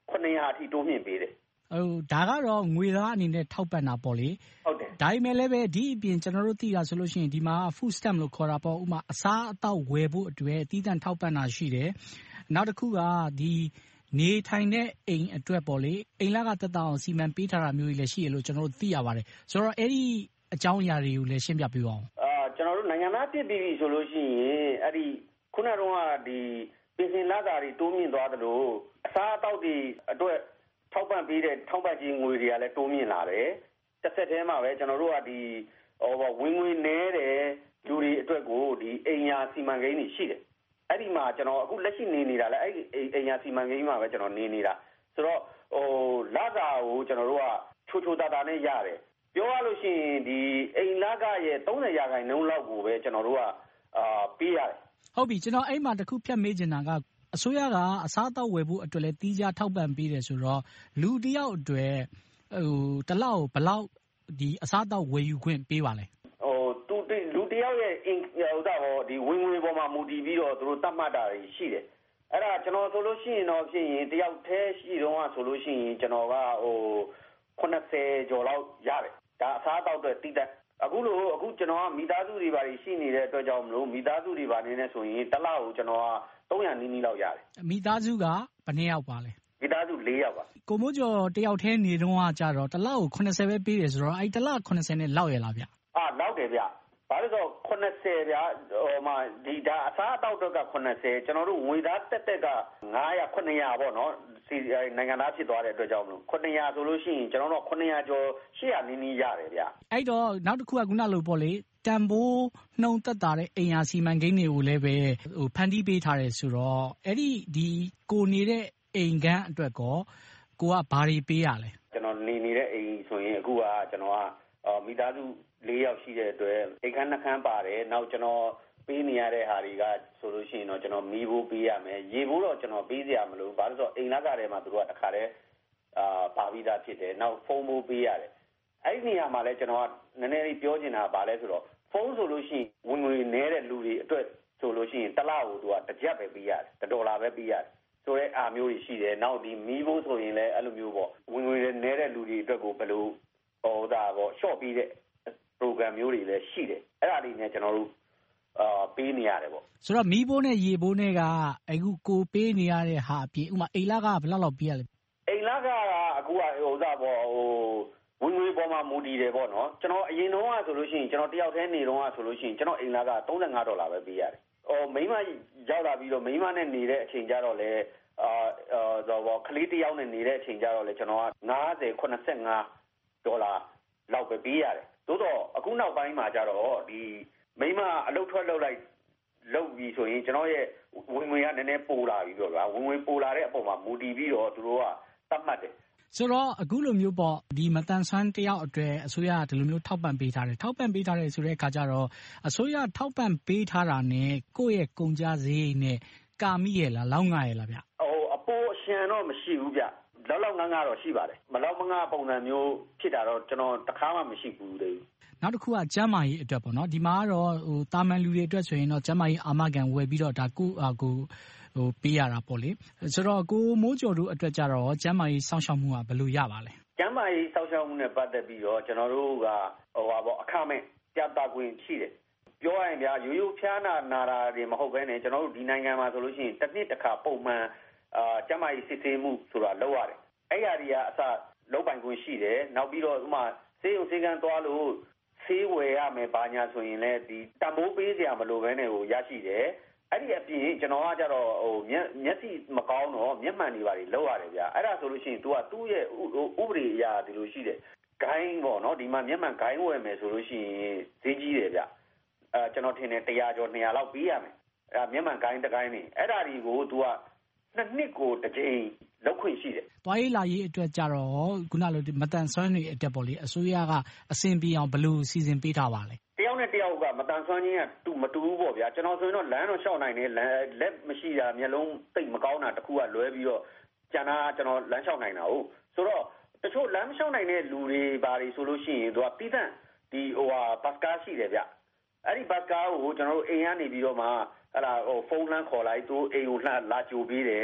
ခုနှစ်ရာအထိတိုးမြင့်ပေးတယ်ဟိုဒါကတော့ငွေသားအနေနဲ့ထောက်ပံ့တာပေါ့လေဟုတ်တယ်ဒါပေမဲ့လည်းပဲဒီအပြင်ကျွန်တော်တို့သိတာဆိုလို့ရှိရင်ဒီမှာ food stamp လို့ခေါ်တာပေါ့ဥမာအစားအသောက်ဝယ်ဖို့အတွက်တည်တံ့ထောက်ပံ့တာရှိတယ်နောက်တစ်ခုကဒီနေထိုင်တဲ့အိမ်အတွက်ပေါ့လေအိမ်လကတက်တာအောင်စီမံပေးထားတာမျိုးကြီးလည်းရှိရလို့ကျွန်တော်တို့သိရပါတယ်ဆိုတော့အဲ့ဒီအကြောင်းအရာတွေကိုလည်းရှင်းပြပေးပါဦးအာကျွန်တော်တို့နိုင်ငံသားပြည်ပြည်ဆိုလို့ရှိရင်အဲ့ဒီခုနကတော့ဒီပြင်ဆင်လာတာတွေတိုးမြင့်သွားတယ်လို့အစားအသောက်တွေအတွက်ထောက်ပံ့ပေးတဲ့ထောက်ပံ့ခြင်းငွေတွေကလည်းတိုးမြင့်လာတယ်တစ်ဆက်တည်းမှာပဲကျွန်တော်တို့ကဒီဟိုဝင်ငွေနည်းတယ်လူတွေအတွက်ကိုဒီအိမ်ယာစီမံကိန်းတွေရှိတယ်အဲ့ဒီမှာကျွန်တော်အခုလက်ရှိနေနေတာလဲအဲ့ဒီအိမ်ယာစီမံကိန်းမှာပဲကျွန်တော်နေနေတာဆိုတော့ဟိုလာတာကိုကျွန်တော်တို့ကချိုချိုတာတာနဲ့ရတယ်ပြောရလို့ရှိရင်ဒီအိမ်လာကရဲ့သုံးဆယ်ရာခိုင်နှုန်းလောက်ကိုပဲကျွန်တော်တို့ကအာပေးရတယ်ဟုတ်ပြီကျွန်တော်အဲ့မှာတခုဖြတ်မေးချင်တာကအစိုးရကအစားအသောက်ဝယ်ဖို့အတွက်လည်းတီးခြားထောက်ပံ့ပေးတယ်ဆိုတော့လူတယောက်အတွက်ဟိုတလောက်ဘလောက်ဒီအစားအသောက်ဝယ်ယူခွင့်ပေးပါလဲဟိုသူလူတယောက်ရဲ့ဟိုဒါဟောဒီဝင်ငွေပေါ်မှာမူတည်ပြီးတော့သူတို့တတ်မှတ်တာတွေရှိတယ်အဲ့ဒါကျွန်တော်ဆိုလို့ရှိရင်တော့ဖြစ်ရင်တယောက်တည်းရှိတော့ဆိုလို့ရှိရင်ကျွန်တော်ကဟိုခုနှစ်ဆယ်ကျော်လောက်ရတယ်ဒါအစားအသောက်တွေတီးတဲ့အခုလို့အခုကျွန်တော်ကမိသားစုတွေပါရှိနေတဲ့အတွက်ကြောင့်မလို့မိသားစုတွေပါနေနေဆိုရင်တစ်လကိုကျွန်တော်ကသုံးရာနီးနီးလောက်ရတယ်မိသားစုကဘယ်နှစ်ယောက်ပါလဲမိသားစုလေးယောက်ပါကိုမိုးကျော်တယောက်တည်းနေတော့ကကြတော့တစ်လကိုခုနှစ်ဆယ်ပဲပေးတယ်ဆိုတော့အဲ့တစ်လခုနှစ်ဆယ်နဲ့လောက်ရလားဗျအာလောက်တယ်ဗျဘာလို့ဆိုခုနှစ်ဆယ်ဗျာဟိုမှာဒီဒါအစားအသောက်တော့ကခုနှစ်ဆယ်ကျွန်တော်တို့ငွေသားတက်တက်ကငါးရာခုနှစ်ရာပေါ့နော်စီနိုင်ငံသားဖြစ်သွားတဲ့အတွက်ကြောင့်မလို့ခုနှစ်ရာဆိုလို့ရှိရင်ကျွန်တော်တို့ခုနှစ်ရာကျော်ရှစ်ရာနီးနီးရတယ်ဗျအဲ့တော့နောက်တစ်ခုကခုနလိုပေါ့လေတန်ဖိုးနှုံတက်တာတဲ့အိမ်ယာစီမံကိန်းတွေကိုလည်းပဲဟိုဖန်တီးပေးထားတယ်ဆိုတော့အဲ့ဒီဒီကိုနေတဲ့အိမ်ကန်းအတွက်ကောကိုကဘာတွေပေးရလဲကျွန်တော်နေနေတဲ့အိမ်ဆိုရင်အခုကကျွန်တော်ကမိသားစုလေးယောက်ရှိတဲ့အတွက်အိမ်ခန်းနှခန်းပါတယ်နောက်ကျွန်တော်ပေးနေရတဲ့ဟာတွေကဆိုလို့ရှိရင်တော့ကျွန်တော်မီးဖို့ပေးရမယ်ရေဖို့တော့ကျွန်တော်ပေးစရာမလိုဘာလို့ဆိုတော့အိမ်လက်ကတည်းကသူတို့ကတခါတည်းအာပါပြီးသားဖြစ်တယ်နောက်ဖုန်းဖို့ပေးရတယ်အဲ့ဒီနေရာမှာလဲကျွန်တော်ကနည်းနည်းလေးပြောချင်တာဗာလဲဆိုတော့ဖုန်းဆိုလို့ရှိရင်ဝင်ငွေနည်းတဲ့လူတွေအတွက်ဆိုလို့ရှိရင်တစ်လကိုသူကတစ်ကြက်ပဲပေးရတယ်တစ်ဒေါ်လာပဲပေးရတယ်ဆိုတဲ့အားမျိုးတွေရှိတယ်နောက်ဒီမီးဖို့ဆိုရင်လည်းအဲ့လိုမျိုးပေါ့ဝင်ငွေနည်းတဲ့လူတွေအတွက်ကိုဘယ်လိုဟောတာပေါ့ short ပြီးတဲ့ program မျိုးတွေလည်းရှိတယ်အဲ့ဒါတွေနဲ့ကျွန်တော်တို့အာပေးနေရတယ်ပေါ့ဆိုတော့မီးဖို့နဲ့ရေဖို့နဲ့ကအခုကိုပေးနေရတဲ့ဟာအပြင်ဥမာအိမ်လကဘယ်လောက်လောက်ပေးရလဲအိမ်လကအခုကဟိုဒါပေါ့ဟိုဝင်ငွေပေါ်မှာမူတည်တယ်ပေါ့နော်ကျွန်တော်အရင်တုန်းကဆိုလို့ရှိရင်ကျွန်တော်တယောက်တည်းနေတုန်းကဆိုလို့ရှိရင်ကျွန်တော်အိမ်လကသုံးဆယ်ငါးဒေါ်လာပဲပေးရတယ်ဟိုမိန်းမရောက်လာပြီးတော့မိန်းမနဲ့နေတဲ့အချိန်ကြတော့လေအာအာတော့ကလေးတယောက်နဲ့နေတဲ့အချိန်ကြတော့လေကျွန်တော်ကငါးဆယ်ခုနှစ်ဆယ်ငါးဒေါ်လာလောက်ပဲပေးရတယ်သို့တော့အခုနောက်ပိုင်းမှာကြတော့ဒီမိန်းမအလုပ်ထွက်လုပ်လိုက်လုပ်ပြီးဆိုရင်ကျွန်တော်ရဲ့ဝင်ငွေကနည်းနည်းပိုလာပြီပြောဗျာဝင်ငွေပိုလာတဲ့အပေါ်မှာမူတည်ပြီးတော့သူတို့ကသတ်မှတ်တယ်ဆိုတော့အခုလိုမျိုးပေါ့ဒီမတန်ဆွမ်းတယောက်အတွက်အစိုးရကဒီလိုမျိုးထောက်ပံ့ပေးထားတယ်ထောက်ပံ့ပေးထားတယ်ဆိုတဲ့အခါကျတော့အစိုးရထောက်ပံ့ပေးထားတာနဲ့ကိုယ့်ရဲ့ကုန်ကြစည်နဲ့ကာမိရလားလောက်ငါရလားဗျဟိုအပိုးအရှင်တော့မရှိဘူးဗျလောက်လောက်ငန်းကတော့ရှိပါတယ်မလောက်မငါပုံစံမျိုးဖြစ်တာတော့ကျွန်တော်တခါမှမရှိဘူးသေးဘူးနောက်တစ်ခုကကျန်းမာရေးအတွက်ပေါ့နော်ဒီမှာကတော့ဟိုတာမန်လူတွေအတွက်ဆိုရင်တော့ကျန်းမာရေးအာမခံဝယ်ပြီးတော့ဒါကိုအကိုဟိုပေးရတာပေါ့လေဆိုတော့ကိုမိုးကျော်တို့အတွက်ကြတော့ကျန်းမာရေးစောင့်ရှောက်မှုကဘယ်လိုရပါလဲကျန်းမာရေးစောင့်ရှောက်မှုနဲ့ပတ်သက်ပြီးတော့ကျွန်တော်တို့ကဟိုပါပေါ့အခမဲ့ပြသခွင့်ရှိတယ်ပြောရရင်ဗျာရိုးရိုးဖျားနာနာတာတွေမဟုတ်ဘဲနဲ့ကျွန်တော်တို့ဒီနိုင်ငံမှာဆိုလို့ရှိရင်တစ်နှစ်တစ်ခါပုံမှန်အာကျန်းမာရေးစစ်ဆေးမှုဆိုတာလုပ်ရတယ်အဲ့ရတွေကအစလုံးပိုင်ခွင့်ရှိတယ်နောက်ပြီးတော့ဥမာဆေးရုံဆေးကန်းသွားလို့ဆေးဝယ်ရမယ်ဘာညာဆိုရင်လည်းဒီတံမိုးပေးစရာမလိုဘဲနဲ့ကိုရရှိတယ်အဲ့ဒီအပြင်ကျွန်တော်ကကြတော့ဟိုမျက်မျက်စိမကောင်းတော့မျက်မှန်တွေပါလောက်ရတယ်ဗျာအဲ့ဒါဆိုလို့ရှိရင် तू ကသူ့ရဲ့ဥပဒေအရာဒီလိုရှိတယ်ဂိုင်းပေါ့နော်ဒီမှာမျက်မှန်ဂိုင်းဝယ်မယ်ဆိုလို့ရှိရင်ဈေးကြီးတယ်ဗျအဲကျွန်တော်ထင်တယ်တစ်ရာကျော်နှစ်ရာလောက်ပေးရမယ်အဲမျက်မှန်ဂိုင်းတစ်ဂိုင်းနေအဲ့ဒါတွေကို तू ကနှစ်နှစ်ကိုတစ်ကြိမ်လောက်ခွင့်ရှိတယ်။တွားရေးလာရေးအတွက်ကြတော့ခုနလိုမတန်ဆွမ်းတွေအတွက်ပေါ့လေအစိုးရကအဆင်ပြေအောင်ဘယ်လိုစီစဉ်ပေးထားပါလဲ။တယောက်နဲ့တယောက်ကမတန်ဆွမ်းခြင်းကတူမတူဘူးပေါ့ဗျာကျွန်တော်ဆိုရင်တော့လမ်းတော့လျှောက်နိုင်တယ်လက်မရှိတာမျက်လုံးသိပ်မကောင်းတာတခုကလွဲပြီးတော့ကျန်တာကျွန်တော်လမ်းလျှောက်နိုင်တာဟုတ်ဆိုတော့တချို့လမ်းမလျှောက်နိုင်တဲ့လူတွေဘာတွေဆိုလို့ရှိရင်သူကပြီးတဲ့ဒီဟိုဟာဘတ်ကားရှိတယ်ဗျအဲ့ဒီဘတ်ကားကိုကျွန်တော်တို့အိမ်ကနေပြီးတော့မှဟလာဟိုဖုန်းလမ်းခေါ်လိုက်သူအိမ်ကိုလှလာကြိုပေးတယ်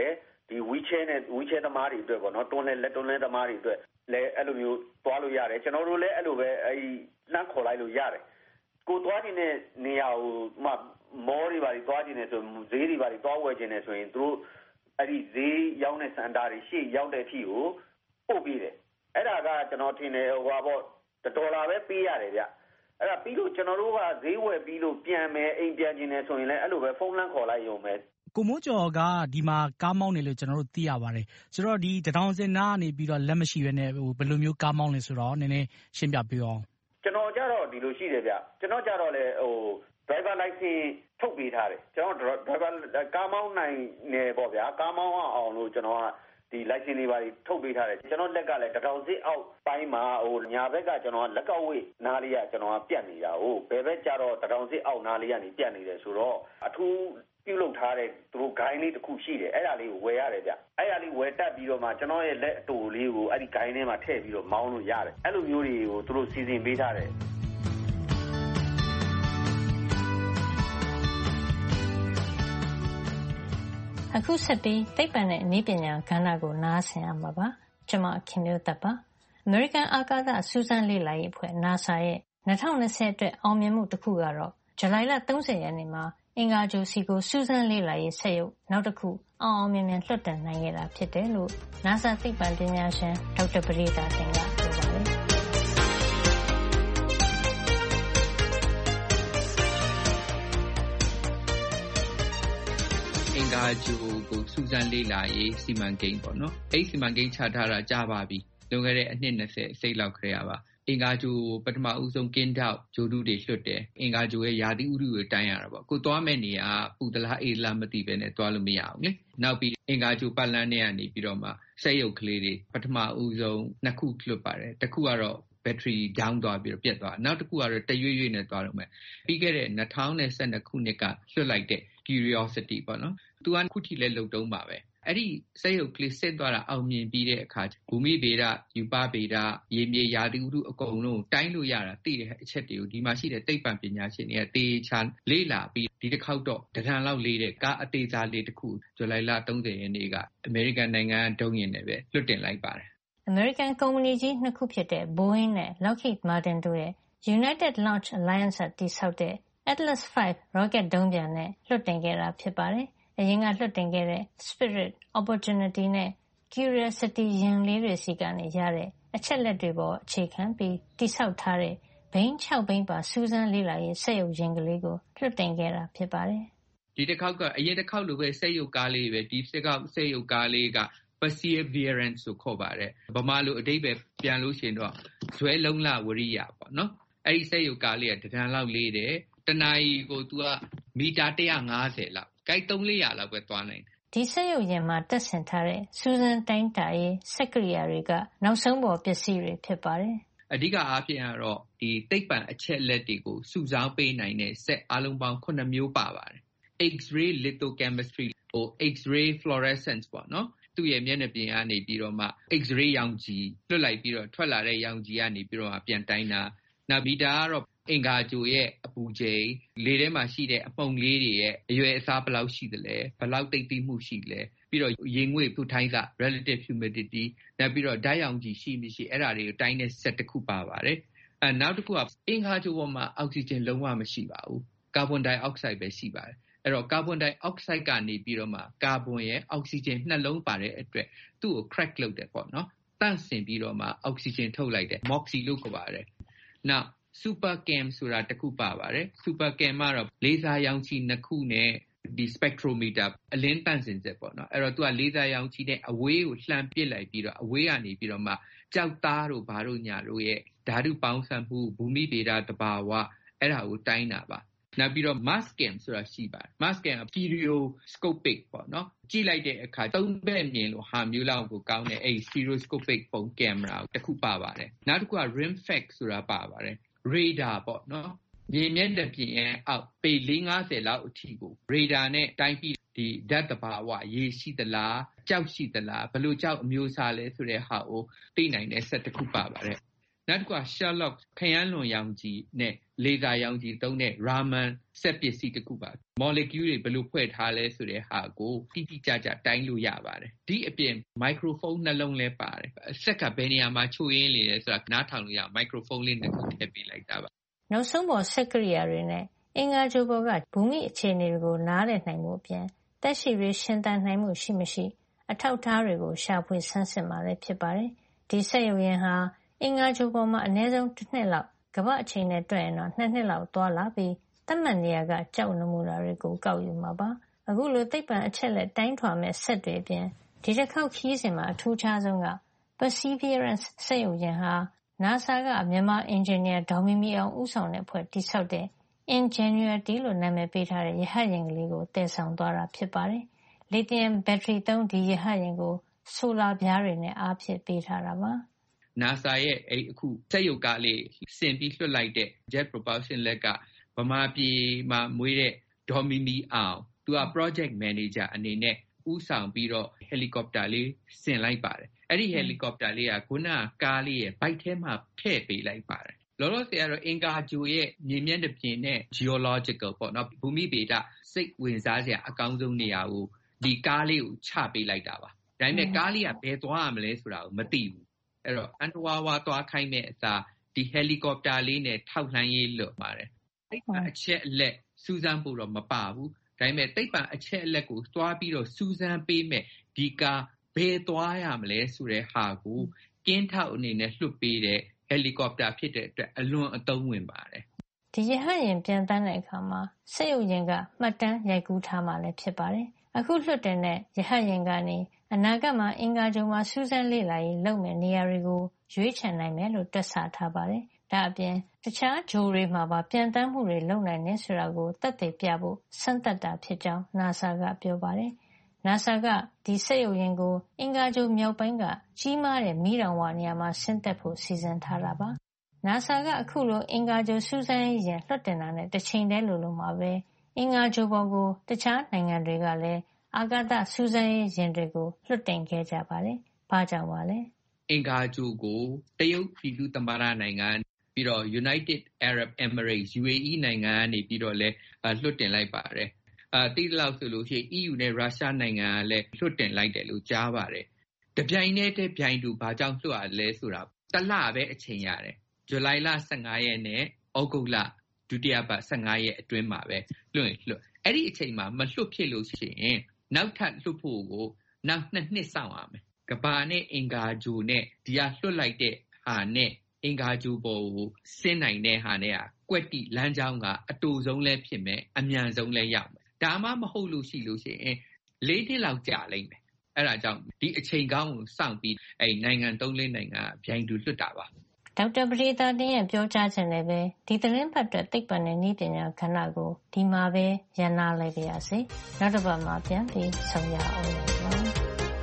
ဒီ wheelchair နဲ့ wheelchair သမားတွေအတွက်ပေါ့နော်တွန်းလဲလက်တွန်းလဲသမားတွေအတွက်လည်းအဲ့လိုမျိုးသွားလို့ရတယ်ကျွန်တော်တို့လည်းအဲ့လိုပဲအဲ့လမ်းခေါ်လိုက်လို့ရတယ်ကိုသွားနေတဲ့နေရာကိုမှမောတွေပါသွားခြင်းနေဆိုဈေးတွေပါသွားဝယ်ခြင်းနေဆိုရင်သူတို့အဲ့ဒီဈေးရောက်တဲ့စံတာတွေရှေ့ရောက်တဲ့အထိကိုပို့ပြီးတယ်အဲ့ဒါကကျွန်တော်ထင်တယ်ဟိုပါပေါ့ဒေါ်လာပဲပေးရတယ်ဗျအဲ့ဒါပြီးလို့ကျွန်တော်တို့ကဈေးဝယ်ပြီးလို့ပြန်မယ်အိမ်ပြန်ခြင်းနေဆိုရင်လည်းအဲ့လိုပဲဖုန်းလမ်းခေါ်လိုက်ရုံပဲကိုမိုးကျော်ကဒီမှာကားမောင်းနေလို့ကျွန်တော်တို့သိရပါတယ်ဆိုတော့ဒီတထောင်စင်နာကနေပြီးတော့လက်မရှိဘဲနဲ့ဟိုဘယ်လိုမျိုးကားမောင်းလဲဆိုတော့နည်းနည်းရှင်းပြပေးအောင်ကျွန်တော်ကြတော့ဒီလိုရှိတယ်ဗျကျွန်တော်ကြတော့လေဟို driver license ထုတ်ပေးထားတယ်ကျွန်တော် driver ကားမောင်းနိုင်နေပေါ့ဗျာကားမောင်းအောင်လို့ကျွန်တော်ကဒီ license တွေပါထုတ်ပေးထားတယ်ကျွန်တော်လက်ကလည်းတထောင်စစ်အောက်ပိုင်းမှာဟိုညာဘက်ကကျွန်တော်ကလက်ကောက်ဝိတ်နားလေးကကျွန်တော်ကပြတ်နေတာဟိုဘယ်ဘက်ကြတော့တထောင်စစ်အောက်နားလေးကနေပြတ်နေတယ်ဆိုတော့အထူးပြုလုပ်ထားတဲ့သူတို့ gain လေးတစ်ခုရှိတယ်အဲ့ဒါလေးကိုဝယ်ရတယ်ဗျအဲ့ဒါလေးဝယ်တက်ပြီးတော့မှကျွန်တော်ရဲ့လက်အတူလေးကိုအဲ့ဒီ gain ထဲမှာထည့်ပြီးတော့မောင်းလို့ရတယ်အဲ့လိုမျိုးတွေကိုသူတို့စီစဉ်ပေးထားတယ်အခုဆက်ပြီးသိပ္ပံနဲ့နည်းပညာကဏ္ဍကိုနားဆင်ရမှာပါကျွန်မခင်မျိုးသက်ပါ American အာကာသစူးစမ်းလေ့လာရေးအဖွဲ့ NASA ရဲ့၂၀၂၀အတွက်အောင်မြင်မှုတစ်ခုကတော့ဇူလိုင်လ၃၀ရက်နေ့မှာအင်္ဂါဂြိုဟ်စီကိုစူးစမ်းလေ့လာရေးစက်ရုပ်နောက်တစ်ခုအောင်အောင်မြင်မြင်လွှတ်တင်နိုင်ခဲ့တာဖြစ်တယ်လို့ NASA သိပ္ပံပညာရှင်ဒေါက်တာပရိဒါတင်ကပြောပါတယ်အင်္ဂါဂြိုဟ်ကိုစူးစမ်းလေ့လာရေးစီမံကိန်းပေါ့နော်အဲ့ဒီစီမံကိန်းချထားတာကြာပါပြီလွန်ခဲ့တဲ့အနှစ်၂၀စိတ်လောက်ခရေပါအင်္ဂါဂြိုဟ်ပထမဦးဆုံးကင်းထောက်ဂြိုဟ်တုတွေလွှတ်တယ်အင်္ဂါဂြိုဟ်ရဲ့ယာတိဥတုကိုတိုင်းရတာပေါ့ကိုသွားမဲ့နေရာပူတလားအေးလားမသိပဲနဲ့သွားလို့မရအောင်လေနောက်ပြီးအင်္ဂါဂြိုဟ်ပတ်လန်းထဲကနေပြီးတော့မှစက်ရုပ်ကလေးတွေပထမဦးဆုံးနှစ်ခုလွှတ်ပါတယ်တစ်ခုကတော့ဘက်ထရီဒေါင်းသွားပြီးတော့ပြတ်သွားနောက်တစ်ခုကတော့တရွေ့ရွေ့နဲ့သွားတော့မယ်ပြီးခဲ့တဲ့၂၀၁၂ခုနှစ်ကလွှတ်လိုက်တဲ့ Curiosity ပေါ့နော်သူကခုထိလည်းလုံတုံးပါပဲအဲ့ဒီစက်ရုပ်ကလေးစစ်သွားတာအောင်မြင်ပြီးတဲ့အခါဘူမိဗေဒယူပဗေဒရေမြေယာတိဥတုအကုန်လုံးတိုင်းလို့ရတာသိတဲ့အချက်တွေကိုဒီမှာရှိတဲ့သိပ္ပံပညာရှင်တွေကတေချာလေ့လာပြီးဒီတစ်ခေါက်တော့တဏ္ဍာလောက်လေးတဲ့ကားအသေးစားလေးတစ်ခုဇူလိုင်လ၃၀ရက်နေ့ကအမေရိကန်နိုင်ငံဒုံးယာဉ်နဲ့ပဲလွှတ်တင်လိုက်ပါတယ် American ကုမ္ပဏီကြီးနှစ်ခုဖြစ်တဲ့ Boeing နဲ့ Lockheed Martin တို့ရဲ့ United Launch Alliance တည်ဆောက်တဲ့ Atlas ၅ rocket ဒုံးပျံနဲ့လွှတ်တင်ခဲ့တာဖြစ်ပါတယ်အရင်ကလွှတ်တင်ခဲ့တဲ့ Spirit, Opportunity နဲ့ Curiosity ယာဉ်လေးတွေစီကနေရတဲ့အချက်လက်တွေပေါ်အခြေခံပြီးတိစောက်ထားတဲ့ဘိန်း၆ဘိန်းပါစူးစမ်းလေ့လာရေးစက်ရုပ်ယာဉ်ကလေးကိုလွှတ်တင်ခဲ့တာဖြစ်ပါတယ်ဒီတစ်ခေါက်ကအရင်တစ်ခေါက်လိုပဲစက်ရုပ်ကားလေးပဲဒီစက်ကောက်စက်ရုပ်ကားလေးက Perseverance ဆိုခေါ်ပါတယ်ဗမာလိုအဓိပ္ပာယ်ပြန်လို့ရှိရင်တော့ဇွဲလုံးလဝရိယပေါ့နော်အဲ့ဒီစက်ရုပ်ကားလေးကတဏ္ဍာလောက်လေးတယ်တနာရီကိုသူကမီတာone hundred fiftyလောက်ကိုက်သုံးလေးရာလောက်ပဲသွားနိုင်တယ်ဒီစက်ရုပ်ယာဉ်မှာတက်ဆင်ထားတဲ့စူးစမ်းတိုင်းတာရေးစက်ကိရိယာတွေကနောက်ဆုံးပေါ်ပစ္စည်းတွေဖြစ်ပါတယ်အဓိကအားဖြင့်ကတော့ဒီသိပ္ပံအချက်လက်တွေကိုစုဆောင်းပေးနိုင်တဲ့စက်အလုံးပေါင်းnineမျိုးပါပါတယ် X-ray lithochemistry ဟို X-ray fluorescence ပေါ့နော်သူ့ရဲ့မျက်နှာပြင်ကနေပြီးတော့မှ X-ray ရောင်ခြည်လွှတ်လိုက်ပြီးတော့ထွက်လာတဲ့ရောင်ခြည်ကနေပြီးတော့ပြန်တိုင်းတာနောက်ပြီးဒါကတော့အင်္ဂါဂြိုဟ်ရဲ့အပူချိန်လေထဲမှာရှိတဲ့အမှုန်လေးတွေရဲ့အရွယ်အစားဘယ်လောက်ရှိသလဲဘယ်လောက်တိတ်တိမှုရှိလဲပြီးတော့ရေငွေ့ဖူထိုင်းစာ relative humidity နောက်ပြီးတော့ဓာတ်ရောင်ခြည်ရှိမရှိအဲ့ဒါတွေကိုတိုင်းတဲ့စက်တစ်ခုပါပါတယ်အဲနောက်တစ်ခုကအင်္ဂါဂြိုဟ်ပေါ်မှာအောက်ဆီဂျင်လုံးဝမရှိပါဘူးကာဗွန်ဒိုင်အောက်ဆိုက်ပဲရှိပါတယ်အဲ့တော့ကာဗွန်ဒိုင်အောက်ဆိုက်ကနေပြီးတော့မှကာဗွန်ရဲ့အောက်ဆီဂျင်နှလုံးပါတဲ့အတွက်သူ့ကို crack လုပ်တယ်ပေါ့နော်တန့်စင်ပြီးတော့မှအောက်ဆီဂျင်ထုတ်လိုက်တယ် moxie လို့ခေါ်ပါတယ်နောက်super cam ဆိုတာတစ်ခုပါပါတယ် super cam ကတော့လေဆာရောင်ခြည်နှစ်ခုနဲ့ဒီ spectrometer အလင်းတန့်စင်စက်ပေါ့နော်အဲ့တော့သူကလေဆာရောင်ခြည်နဲ့အဝေးကိုလှမ်းပစ်လိုက်ပြီးတော့အဝေးကနေပြီးတော့မှကြောက်သားတို့ဘာတို့ညာတို့ရဲ့ဓာတုပေါင်းစပ်မှုဘူမိဗေဒတဘာဝအဲ့ဒါကိုတိုင်းတာပါနောက်ပြီးတော့ mass cam ဆိုတာရှိပါတယ် mass cam က stereoscopic ပေါ့နော်ကြည့်လိုက်တဲ့အခါသုံးဘက်မြင်လို့ဟာမျိုးလောက်ကိုကောင်းတဲ့အဲ့ stereoscopic ပုံကင်မရာတစ်ခုပါပါတယ်နောက်တစ်ခုက rimfax ဆိုတာပါပါတယ်radar ပေါ့နော်မြေမျက်နှာပြင်ရဲ့အောက်ပေfour fiftyလောက်အထိကို radar နဲ့တိုင်းပြီးဒီဓာတ်တဘာဝရေရှိသလားကြောက်ရှိသလားဘယ်လိုကြောက်အမျိုးအစားလဲဆိုတဲ့ဟာကိုသိနိုင်တဲ့စက်တစ်ခုပါပါတယ်နောက်တစ်ခုက Sherlock ခရမ်းလွန်ရောင်ခြည်နဲ့လေသာရောင်ခြည်သုံးတဲ့ Raman စက်ပစ္စည်းတစ်ခုပါ molecule တွေဘယ်လိုဖွဲ့ထားလဲဆိုတဲ့ဟာကိုတိတိကျကျတိုင်းလို့ရပါတယ်ဒီအပြင် microphone နှလုံးလည်းပါတယ်စက်ကဘယ်နေရာမှာချို့ရင်းလေလဲဆိုတာနားထောင်လို့ရ microphone လေးနှစ်ခုထည့်ပေးလိုက်တာပါနောက်ဆုံးပေါ်စက်ကရိယာတွေနဲ့အင်္ဂါဂြိုဟ်ပေါ်ကဘူမိအခြေအနေတွေကိုနားလည်နိုင်မှုအပြင်သက်ရှိတွေရှင်သန်နိုင်မှုရှိမရှိအထောက်အထားတွေကိုရှာဖွေဆန်းစစ်မှာလည်းဖြစ်ပါတယ်ဒီစက်ရုံရင်ဟာအင်္ဂါဂြိုဟ်ပေါ်မှာအနည်းဆုံးတစ်နှစ်လောက်ကမ္ဘာအချိန်နဲ့တွက်ရင်တော့နှစ်နှစ်လောက်သွားလာပြီးသတ်မှတ်နေရာကကြောက်နမူနာတွေကိုကောက်ယူမှာပါအခုလိုသိပ္ပံအချက်လက်တိုင်းထွာမဲ့စက်တွေအပြင်ဒီတစ်ခေါက်ခီးစဉ်မှာအထူးခြားဆုံးက Perseverance စက်ရုံရင်ဟာ NASA ကမြန်မာအင်ဂျင်နီယာဒေါ်မီမီအောင်ဦးဆောင်တဲ့အဖွဲ့တည်ဆောက်တဲ့ Ingenuity လို့နာမည်ပေးထားတဲ့ရဟတ်ယာဉ်ကလေးကိုတည်ဆောင်သွားတာဖြစ်ပါတယ်လီသီယမ်ဘက်ထရီသုံးဒီရဟတ်ယာဉ်ကိုဆိုလာပြားတွေနဲ့အားဖြည့်ပေးထားတာပါ NASA ရဲ့အဲ့အခုစက်ရုပ်ကားလေးဆင်ပြီးလွှတ်လိုက်တဲ့ Jet Propulsion လက်ကဗမာပြည်မှာမွေးတဲ့ဒေါ်မီမီအောင်သူက project manager အနေနဲ့ဦးဆောင်ပြီးတော့ helicopter လေးဆင်လိုက်ပါတယ်အဲ့ဒီ helicopter လေးကခုနကားလေးရဲ့ bike ထဲမှာထည့်ပေးလိုက်ပါတယ်လောလောဆယ်ကတော့အင်္ဂါဂြိုဟ်ရဲ့မြေမျက်နှာပြင်နဲ့ geological ပေါ့နော်ဘူမိဗေဒစိတ်ဝင်စားစရာအကောင်းဆုံးနေရာကိုဒီကားလေးကိုချပေးလိုက်တာပါဒါပေမဲ့ကားလေးကဘယ်သွားရမလဲဆိုတာကိုမသိဘူးအဲ့တော့အန်တဝါဝါသွားခိုင်းတဲ့အစားဒီ helicopter လေးနဲ့ထောက်လှမ်းရေးလွတ်ပါတယ်သိပ္ပံအချက်အလက်စူးစမ်းဖို့တော့မပါဘူးဒါပေမဲ့သိပ္ပံအချက်အလက်ကိုသွားပြီးတော့စူးစမ်းပေးမယ်ဒီကားဘယ်သွားရမလဲဆိုတဲ့ဟာကိုကင်းထောက်အနေနဲ့လွှတ်ပေးတဲ့ helicopter ဖြစ်တဲ့အတွက်အလွန်အသုံးဝင်ပါတယ်ဒီရဟတ်ယာဉ်ပြန်တန်းတဲ့အခါမှာစက်ရုပ်ရင်ကမှတ်တမ်းရိုက်ကူးထားမှလည်းဖြစ်ပါတယ်အခုလွှတ်တင်တဲ့ရဟတ်ယာဉ်ကနေအနာဂတ်မှာအင်္ဂါဂြိုဟ်မှာစူးစမ်းလေ့လာရေးလုပ်မယ့်နေရာတွေကိုရွေးချယ်နိုင်မယ်လို့တွက်ဆထားပါတယ်ဒါအပြင်တခြားဂြိုဟ်တွေမှာပါပြန်တန်းမှုတွေလုပ်နိုင်တယ်ဆိုတာကိုသက်သေပြဖို့စမ်းသပ်တာဖြစ်ကြောင်း NASA ကပြောပါတယ် NASA ကဒီစက်ရုပ်ရင်ကိုအင်္ဂါဂြိုဟ်မြောက်ပိုင်းကကြီးမားတဲ့မီးတောင်ဝနေရာမှာဆင်းသက်ဖို့စီစဉ်ထားတာပါ NASA ကအခုလိုအင်္ဂါဂြိုဟ်စူးစမ်းရေးယာဉ်လွှတ်တင်တာနဲ့တစ်ချိန်တည်းလိုလိုမှာပဲအင်္ဂါဂြိုဟ်ပေါ်ကိုတခြားနိုင်ငံတွေကလည်းအာကာသစူးစမ်းရေးယာဉ်တွေကိုလွှတ်တင်ခဲ့ကြပါတယ်။ဘာကြောင့်ပါလဲ။အင်္ဂါဂြိုဟ်ကိုတရုတ်ပြည်သူ့သမ္မတနိုင်ငံပြီးတော့ United Arab Emirates U A E နိုင်ငံကနေပြီးတော့လည်းလွှတ်တင်လိုက်ပါတယ်။အဲတိလောက်ဆိုလို့ရှိရင် E U နဲ့ရုရှားနိုင်ငံကလည်းလွှတ်တင်လိုက်တယ်လို့ကြားပါတယ်။တပြိုင်တည်းတည်းပြိုင်တူဘာကြောင့်လွှတ်ရလဲဆိုတာတလပဲအချိန်ရတယ်။ဇူလိုင်လဆယ့်ငါရက်နဲ့ဩဂုတ်လဒုတိယပတ်ဆယ့်ငါရက်အတွင်းမှာပဲလွှတ်ရင်လွှတ်အဲ့ဒီအချိန်မှာမလွှတ်ဖြစ်လို့ရှိရင်နောက်ထပ်လွှတ်ဖို့ကိုနောက်နှစ်နှစ်စောင့်ရမယ်။ကမ္ဘာနဲ့အင်္ဂါဂြိုဟ်နဲ့ဒီဟာလွှတ်လိုက်တဲ့ဟာနဲ့အင်္ဂါဂြိုဟ်ပေါ်ကိုဆင်းနိုင်တဲ့ဟာနဲ့ကွက်တိလမ်းကြောင်းကအတူဆုံးလည်းဖြစ်မယ်အမြန်ဆုံးလည်းရောက်မယ်။ဒါမှမဟုတ်လို့ရှိလို့ရှိရင်လေးနှစ်လောက်ကြာလိမ့်မယ်။အဲ့ဒါကြောင့်ဒီအချိန်ကောင်းကိုစောင့်ပြီးအဲ့နိုင်ငံသုံးလေးနိုင်ငံဗျိုင်းတူလွှတ်တာပါ။ဒေါက်တာပဒေသာတင်ရဲ့ပြောကြားချက်နဲ့ပဲဒီသတင်းပတ်အတွက်သိပ္ပံနဲ့နည်းပညာကဏ္ဍကိုဒီမှာပဲရန်နာလိုက်ပါရစေ။နောက်တစ်ပတ်မှာပြန်ပြီးဆုံရအောင်ပါ။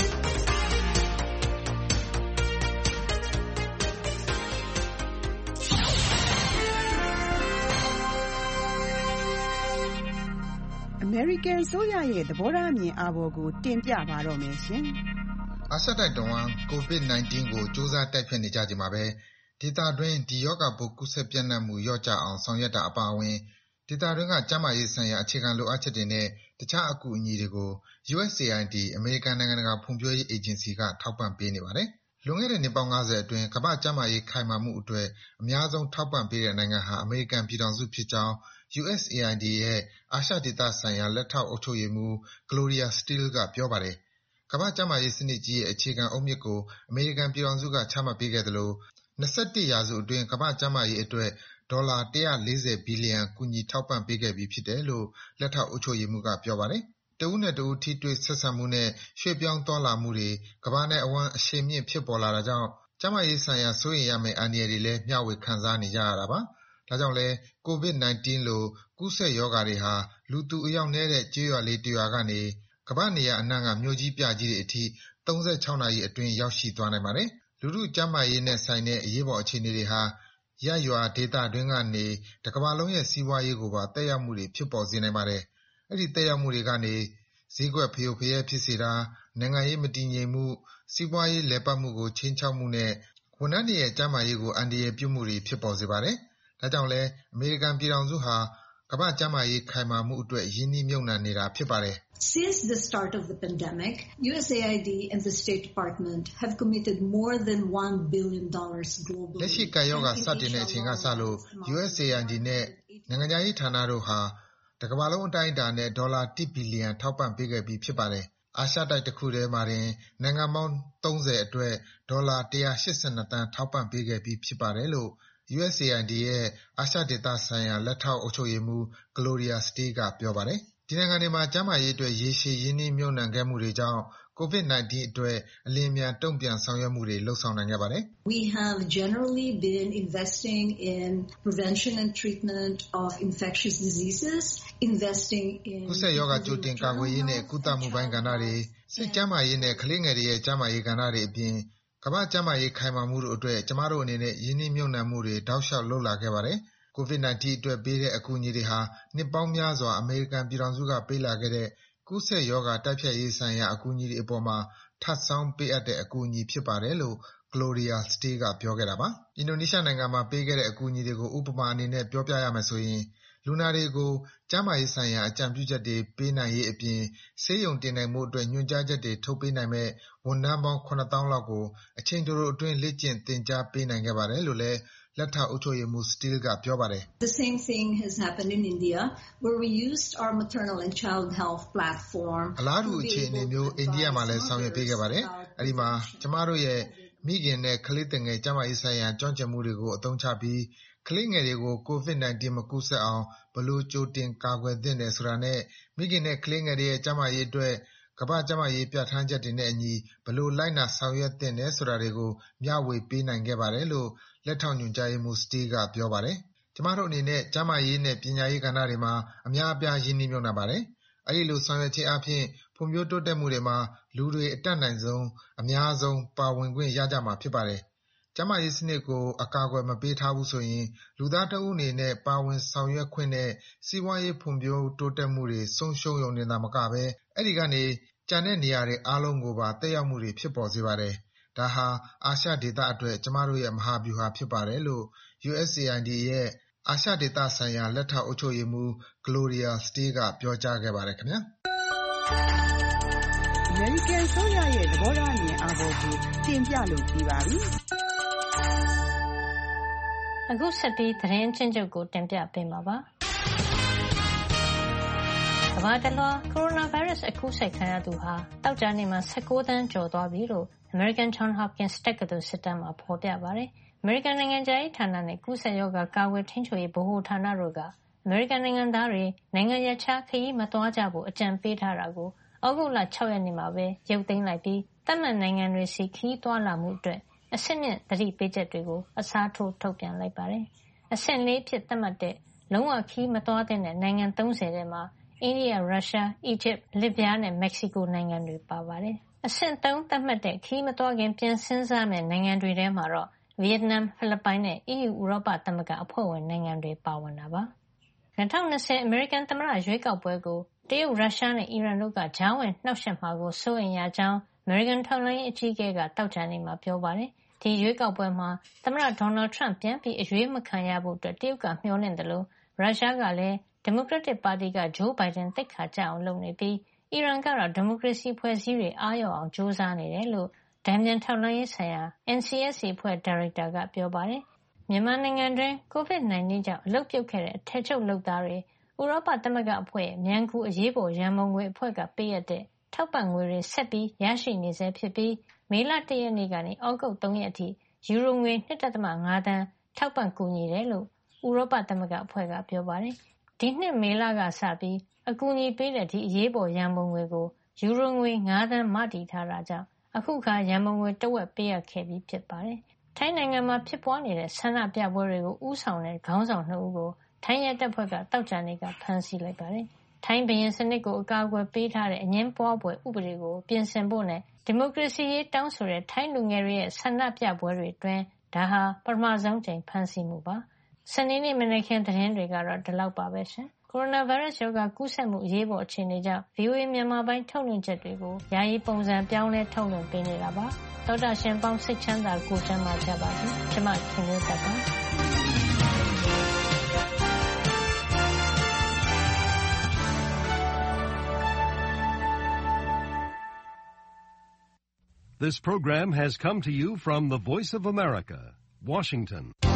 American အစိုးရရဲ့သဘောထားအမြင်အာဘော်ကိုတင်ပြပါတော့မယ်ရှင်။အာရှတိုက်တဝန်း ကိုဗစ် ၁၉ ကိုစူးစမ်းတိုက်ဖျက်နေကြချိန်မှာပဲဒေသတွင်းဒီရောဂါပိုးကူးစက်ပြန့်နှံ့မှုလျော့ကျအောင်ဆောင်ရွက်တာအပါအဝင်ဒေသတွင်းကကျန်းမာရေးဆိုင်ရာအခြေခံလိုအပ်ချက်တွေနဲ့တခြားအကူအညီတွေကို U S A I D အမေရိကန်နိုင်ငံတကာဖွံ့ဖြိုးရေးအေဂျင်စီကထောက်ပံ့ပေးနေပါတယ်။လွန်ခဲ့တဲ့နှစ်ပေါင်းငါးဆယ်အတွင်းကမ္ဘာ့ကျန်းမာရေးခိုင်မာမှုအတွက်အများဆုံးထောက်ပံ့ပေးတဲ့နိုင်ငံဟာအမေရိကန်ပြည်ထောင်စုဖြစ်ကြောင်း U S A I D ရဲ့အာရှဒေသဆိုင်ရာလက်ထောက်အုပ်ချုပ်ရေးမှူး Gloria Steele ကပြောပါတယ်။ကမ္ဘာ့ကျန်းမာရေးစနစ်ကြီးရဲ့အခြေခံအုတ်မြစ်ကိုအမေရိကန်ပြည်ထောင်စုကချမှတ်ပေးခဲ့သလို၂၁ရာစုအတွင်းကမ္ဘာ့ကျန်းမာရေးအတွက်ဒေါ်လာ၁၄၀ဘီလီယံကူညီထောက်ပံ့ပေးခဲ့ပြီးဖြစ်တယ်လို့လက်ထောက်အုပ်ချုပ်ရေးမှူးကပြောပါတယ်။တဦးနဲ့တဦးထိတွေ့ဆက်ဆံမှုနဲ့ရွှေ့ပြောင်းသွားလာမှုတွေကမ္ဘာနဲ့အဝှမ်းအရှိန်မြင့်ဖြစ်ပေါ်လာတာကြောင့်ကျန်းမာရေးဆိုင်ရာစိုးရိမ်ရမယ့်အန္တရာယ်တွေလည်းမျှဝေခံစားနေကြရတာပါ။ဒါကြောင့်လည်းကိုဗစ် ၁၉ လိုကူးစက်ရောဂါတွေဟာလူသူအယောက်နည်းတဲ့ကျေးရွာလေးတရွာကနေကမ္ဘာ့နေရာအနှံ့ကမြို့ကြီးပြကြီးတွေအထိ၃၆နာရီအတွင်းရောက်ရှိသွားနိုင်ပါတယ်။လူထုကျန်းမာရေးနဲ့ဆိုင်တဲ့အရေးပေါ်အခြေအနေတွေဟာရပ်ရွာဒေသတွင်းကနေတကမ္ဘာလုံးရဲ့စီးပွားရေးကိုပါသက်ရောက်မှုတွေဖြစ်ပေါ်စေနိုင်ပါတယ်။အဲဒီသက်ရောက်မှုတွေကနေဈေးကွက်ဖရိုဖရဲဖြစ်စေတာ၊နိုင်ငံရေးမတည်ငြိမ်မှု၊စီးပွားရေးလည်ပတ်မှုကိုခြိမ်းခြောက်မှုနဲ့ဝဝန်ထမ်းတွေရဲ့ကျန်းမာရေးကိုအန္တရာယ်ပြုမှုတွေဖြစ်ပေါ်စေပါတယ်။ဒါကြောင့်လည်းအမေရိကန်ပြည်ထောင်စုဟာကမ္ဘာ့ကျန်းမာရေးခိုင်မာမှုအတွက်ရင်းနှီးမြှုပ်နှံနေတာဖြစ်ပါတယ်။ Since the start of the pandemic, U S A I D and the State Department have committed more than one billion dollars globally. လက်ရှိကပ်ရောဂါစတင်တဲ့အချိန်ကစလို့ U S A I D နဲ့နိုင်ငံခြားရေးဌာနတို့ဟာတကမ္ဘာလုံးအတိုင်းအတာနဲ့ဒေါ်လာတစ်ဘီလီယံထောက်ပံ့ပေးခဲ့ပြီးဖြစ်ပါတယ်။အာရှတိုက်တစ်ခုတည်းမှာတင်နိုင်ငံပေါင်းသုံးဆယ်အတွက်ဒေါ်လာone hundred eighty-twoသန်းထောက်ပံ့ပေးခဲ့ပြီးဖြစ်ပါတယ်လို့ U S A I D ရဲ့အာရှဒေသဆိုင်ရာလက်ထောက်အုပ်ချုပ်ရေးမှူး Gloria Steele ကပြောပါတယ်။ဒီနိုင်ငံတွေမှာကျန်းမာရေးအတွက်ရေရှည်ရင်းနှီးမြှုပ်နှံခဲ့မှုတွေကြောင့် ကိုဗစ်nineteen အတွက်အလျင်အမြန်တုံ့ပြန်ဆောင်ရွက်မှုတွေလုပ်ဆောင်နိုင်ခဲ့ပါတယ်။ We have generally been investing in prevention and treatment of infectious diseases, investing in ကူးစက်ရောဂါကြိုတင်ကာကွယ်ရေးနဲ့ကုသမှုပိုင်းကဏ္ဍတွေ၊စိတ်ကျန်းမာရေးနဲ့ကလေးငယ်တွေရဲ့ကျန်းမာရေးကဏ္ဍတွေအပြင်ကမ္ဘာ့ကျန်းမာရေးခိုင်မာမှုတို့အတွက်ကျမတို့အနေနဲ့ရင်းနှီးမြှုပ်နှံမှုတွေတောက်လျှောက်လုပ်လာခဲ့ပါတယ်။ ကိုဗစ်nineteen အတွက်ပေးတဲ့အကူအညီတွေဟာနှစ်ပေါင်းများစွာအမေရိကန်ပြည်ထောင်စုကပေးလာခဲ့တဲ့ကူးစက်ရောဂါတိုက်ဖျက်ရေးဆိုင်ရာအကူအညီတွေအပေါ်မှာထပ်ဆောင်းပေးအပ်တဲ့အကူအညီဖြစ်ပါတယ်လို့ Gloria Steele ကပြောခဲ့တာပါ။အင်ဒိုနီးရှားနိုင်ငံမှာပေးခဲ့တဲ့အကူအညီတွေကိုဥပမာအနေနဲ့ပြောပြရမယ်ဆိုရင်လူနာတွေကိုကျန်းမာရေးဆိုင်ရာအကြံပြုချက်တွေပေးနိုင်ရေးအပြင်ဆေးရုံတင်နိုင်ဖို့အတွက်ညွှန်ကြားချက်တွေထုတ်ပေးနိုင်မယ့်ဝန်ထမ်းပေါင်းseven thousandလောက်ကိုအချိန်တိုတိုအတွင်းလေ့ကျင့်သင်ကြားပေးနိုင်ခဲ့ပါတယ်လို့လည်းလက်ထောက်အုပ်ချုပ်ရေးမှူး Steele ကပြောပါတယ်။ The same thing has happened in India where we used our maternal and child health platform. အလားတူအခြေအနေမျိုးအိန္ဒိယမှာလည်းဆောင်ရွက်ပေးခဲ့ပါတယ်။အဲဒီမှာကျမတို့ရဲ့မိခင်နဲ့ကလေးသူငယ်ကျန်းမာရေးဆိုင်ရာကျွမ်းကျင်မှုတွေကိုအသုံးချပြီးကလေးငယ်တွေကိုကိုဗစ်nineteenမကူးစက်အောင်ဘယ်လိုကြိုတင်ကာကွယ်သင့်တယ်ဆိုတာနဲ့မိခင်နဲ့ကလေးငယ်တွေရဲ့ကျန်းမာရေးအတွက်ကမ္ဘာ့ကျန်းမာရေးပြဋ္ဌာန်းချက်တွေနဲ့အညီဘယ်လိုလိုက်နာဆောင်ရွက်သင့်တယ်ဆိုတာတွေကိုမျှဝေပေးနိုင်ခဲ့ပါတယ်လို့လက်ထောက်ညွှန်ကြားရေးမှူး Steele ကပြောပါတယ်။ကျမတို့အနေနဲ့ကျန်းမာရေးနဲ့ပညာရေးကဏ္ဍတွေမှာအများအပြားရင်းနှီးမြှုပ်နှံပါတယ်။အဲဒီလိုဆောင်ရွက်ခြင်းအားဖြင့်ဖွံ့ဖြိုးတိုးတက်မှုတွေမှာလူတွေအတတ်နိုင်ဆုံးအများဆုံးပါဝင်ခွင့်ရကြမှာဖြစ်ပါတယ်။ကျန်းမာရေးစနစ်ကိုအကာအကွယ်မပေးထားဘူးဆိုရင်လူသားတဦးအနေနဲ့ပါဝင်ဆောင်ရွက်ခွင့်နဲ့စီးပွားရေးဖွံ့ဖြိုးတိုးတက်မှုတွေဆုံးရှုံးရုံတင်သာမကဘဲအဲဒီကနေကျန်တဲ့နေရာတွေအားလုံးကိုပါသက်ရောက်မှုတွေဖြစ်ပေါ်စေပါတယ်။ဒါဟာအာရှဒေသအတွက်ကျမတို့ရဲ့မဟာဗျူဟာဖြစ်ပါတယ်လို့ U S A I D ရဲ့အာရှဒေသဆိုင်ရာလက်ထောက်အုပ်ချုပ်ရေးမှူး Gloria Steele ကပြောကြားခဲ့ပါတယ်ခင်ဗျာ။အမေရိကန်အစိုးရရဲ့သဘောထားအမြင်အာဘော်ကိုတင်ပြလို့ပြီးပါပြီ။အခုဆက်ပြီးသတင်းချင်းချုပ်ကိုတင်ပြပေးမှာပါ။ကမ္ဘာတလွှားကိုရိုနာဗိုင်းရပ်စ်အကူးစက်ခံရသူဟာတောက်ကြနေမှာnineteenသန်းကျော်သွားပြီလို့ American Johns Hopkins တက္ကသိုလ်စစ်တမ်းမှာဖော်ပြပါတယ်။ American နိုင်ငံခြားရေးဌာနနဲ့ကူးစက်ရောဂါကာကွယ်ထိန်းချုပ်ရေးဗဟိုဌာနတို့က American နိုင်ငံသားတွေနိုင်ငံရပ်ခြားခရီးမသွားကြဖို့အကြံပေးထားတာကိုဩဂုတ်လsixရက်နေ့မှာပဲရုပ်သိမ်းလိုက်ပြီးသတ်မှတ်နိုင်ငံတွေစီခရီးသွားလာမှုအတွက်အဆင့်မြင့်သတိပေးချက်တွေကိုအစားထိုးထုတ်ပြန်လိုက်ပါတယ်။အဆင့်fourဖြစ်သတ်မှတ်တဲ့လုံးဝခရီးမသွားသင့်တဲ့နိုင်ငံthirtyထဲမှာအိန္ဒိယ၊ရုရှား၊အီဂျစ်၊လစ်ဗျားနဲ့မက္ကဆီကိုနိုင်ငံတွေပါပါတယ်။အဆင့်threeသတ်မှတ်တဲ့ခရီးမသွားခင်ပြန်စဉ်းစားမယ့်နိုင်ငံတွေထဲမှာတော့ဗီယက်နမ်၊ဖိလစ်ပိုင်နဲ့ အီးယူဥရောပသမဂ္ဂအဖွဲ့ဝင်နိုင်ငံတွေပါဝင်တာပါ။twenty twentyအမေရိကန်သမ္မတရွေးကောက်ပွဲကိုတရုတ်၊ရုရှားနဲ့အီရန်တို့ကကြားဝင်နှောက်ယှက်မှာကိုစိုးရိမ်ရကြောင်းအမေရိကန်ထောက်လှမ်းရေးအကြီးအကဲကသောကြာနေ့မှာပြောပါတယ်။ဒီရွေးကောက်ပွဲမှာသမ္မတဒေါ်နယ်ထရမ့်ပြန်ပြီးအရွေးမခံရဖို့တရုတ်ကမျှော်လင့်သလိုရုရှားကလည်းဒီမိုကရက်တစ်ပါတီကဂျိုးဘိုင်ဒန်သိက္ခာကျအောင်လုပ်နေပြီးအီရန်ကတော့ဒီမိုကရေစီဖွဲ့စည်းတွေအားလျော့အောင်ကြိုးစားနေတယ်လို့တန်ပြန်ထောက်လှမ်းရေးဆိုင်ရာ N C S C အဖွဲ့ဒါရိုက်တာကပြောပါတယ်။မြန်မာနိုင်ငံတွင်းကိုဗစ်nineteenကြောင့်အလုပ်ပြုတ်ခဲ့တဲ့အထည်ချုပ်လုပ်သားတွေဥရောပသမဂ္ဂအဖွဲ့ရဲ့မြန်ကူအရေးပေါ်ရန်ပုံငွေအဖွဲ့ကပေးအပ်တဲ့ထောက်ပံ့ငွေတွေဆက်ပြီးရရှိနေဆဲဖြစ်ပြီးမေလoneရက်နေ့ကနေဩဂုတ်threeရက်အထိယူရိုငွေtwo point fiveသန်းထောက်ပံ့ကူညီတယ်လို့ဥရောပသမဂ္ဂအဖွဲ့ကပြောပါတယ်။ဒီနှစ်မေလကစပြီးအကူအညီပေးတဲ့ဒီအရေးပေါ်ရန်ပုံငွေကိုယူရိုငွေfiveသန်းမတည်ထားတာကြောင့်အခုခါရန်ပုံငွေတဝက်ပေးအပ်ခဲ့ပြီးဖြစ်ပါတယ်။ထိုင်းနိုင်ငံမှာဖြစ်ပွားနေတဲ့ဆန္ဒပြပွဲတွေကိုဦးဆောင်တဲ့ခေါင်းဆောင်twoဦးကိုထိုင်းရဲတပ်ဖွဲ့ကသောကြာနေ့ကဖမ်းဆီးလိုက်ပါတယ်။ထိုင်းဘုရင်စနစ်ကိုအကာအကွယ်ပေးထားတဲ့အငြင်းပွားဖွယ်ဥပဒေကိုပြင်ဆင်ဖို့နဲ့ဒီမိုကရေစီရေးတောင်းဆိုတဲ့ထိုင်းလူငယ်တွေရဲ့ဆန္ဒပြပွဲတွေအတွင်းဒါဟာပထမဆုံးကြိမ်ဖမ်းဆီးမှုပါ။စနေနေ့မနက်ခင်းသတင်းတွေကတော့ဒီလောက်ပါပဲရှင်။ကိုရိုနာဗိုင်းရပ်စ်ရောဂါကူးစက်မှုအရေးပေါ်အခြေအနေကြောင့် ဗွီအိုအေ မြန်မာပိုင်းထုတ်လွှင့်ချက်တွေကိုယာယီပုံစံပြောင်းလဲထုတ်လွှင့်ပေးနေတာပါ။သောတာရှင်ပေါင်းစိတ်ချမ်းသာကိုယ်ကျန်းမာကြပါစေ။ကျွန်မခင်မျိုးသက်ပါ This program has come to you from the Voice of America, Washington.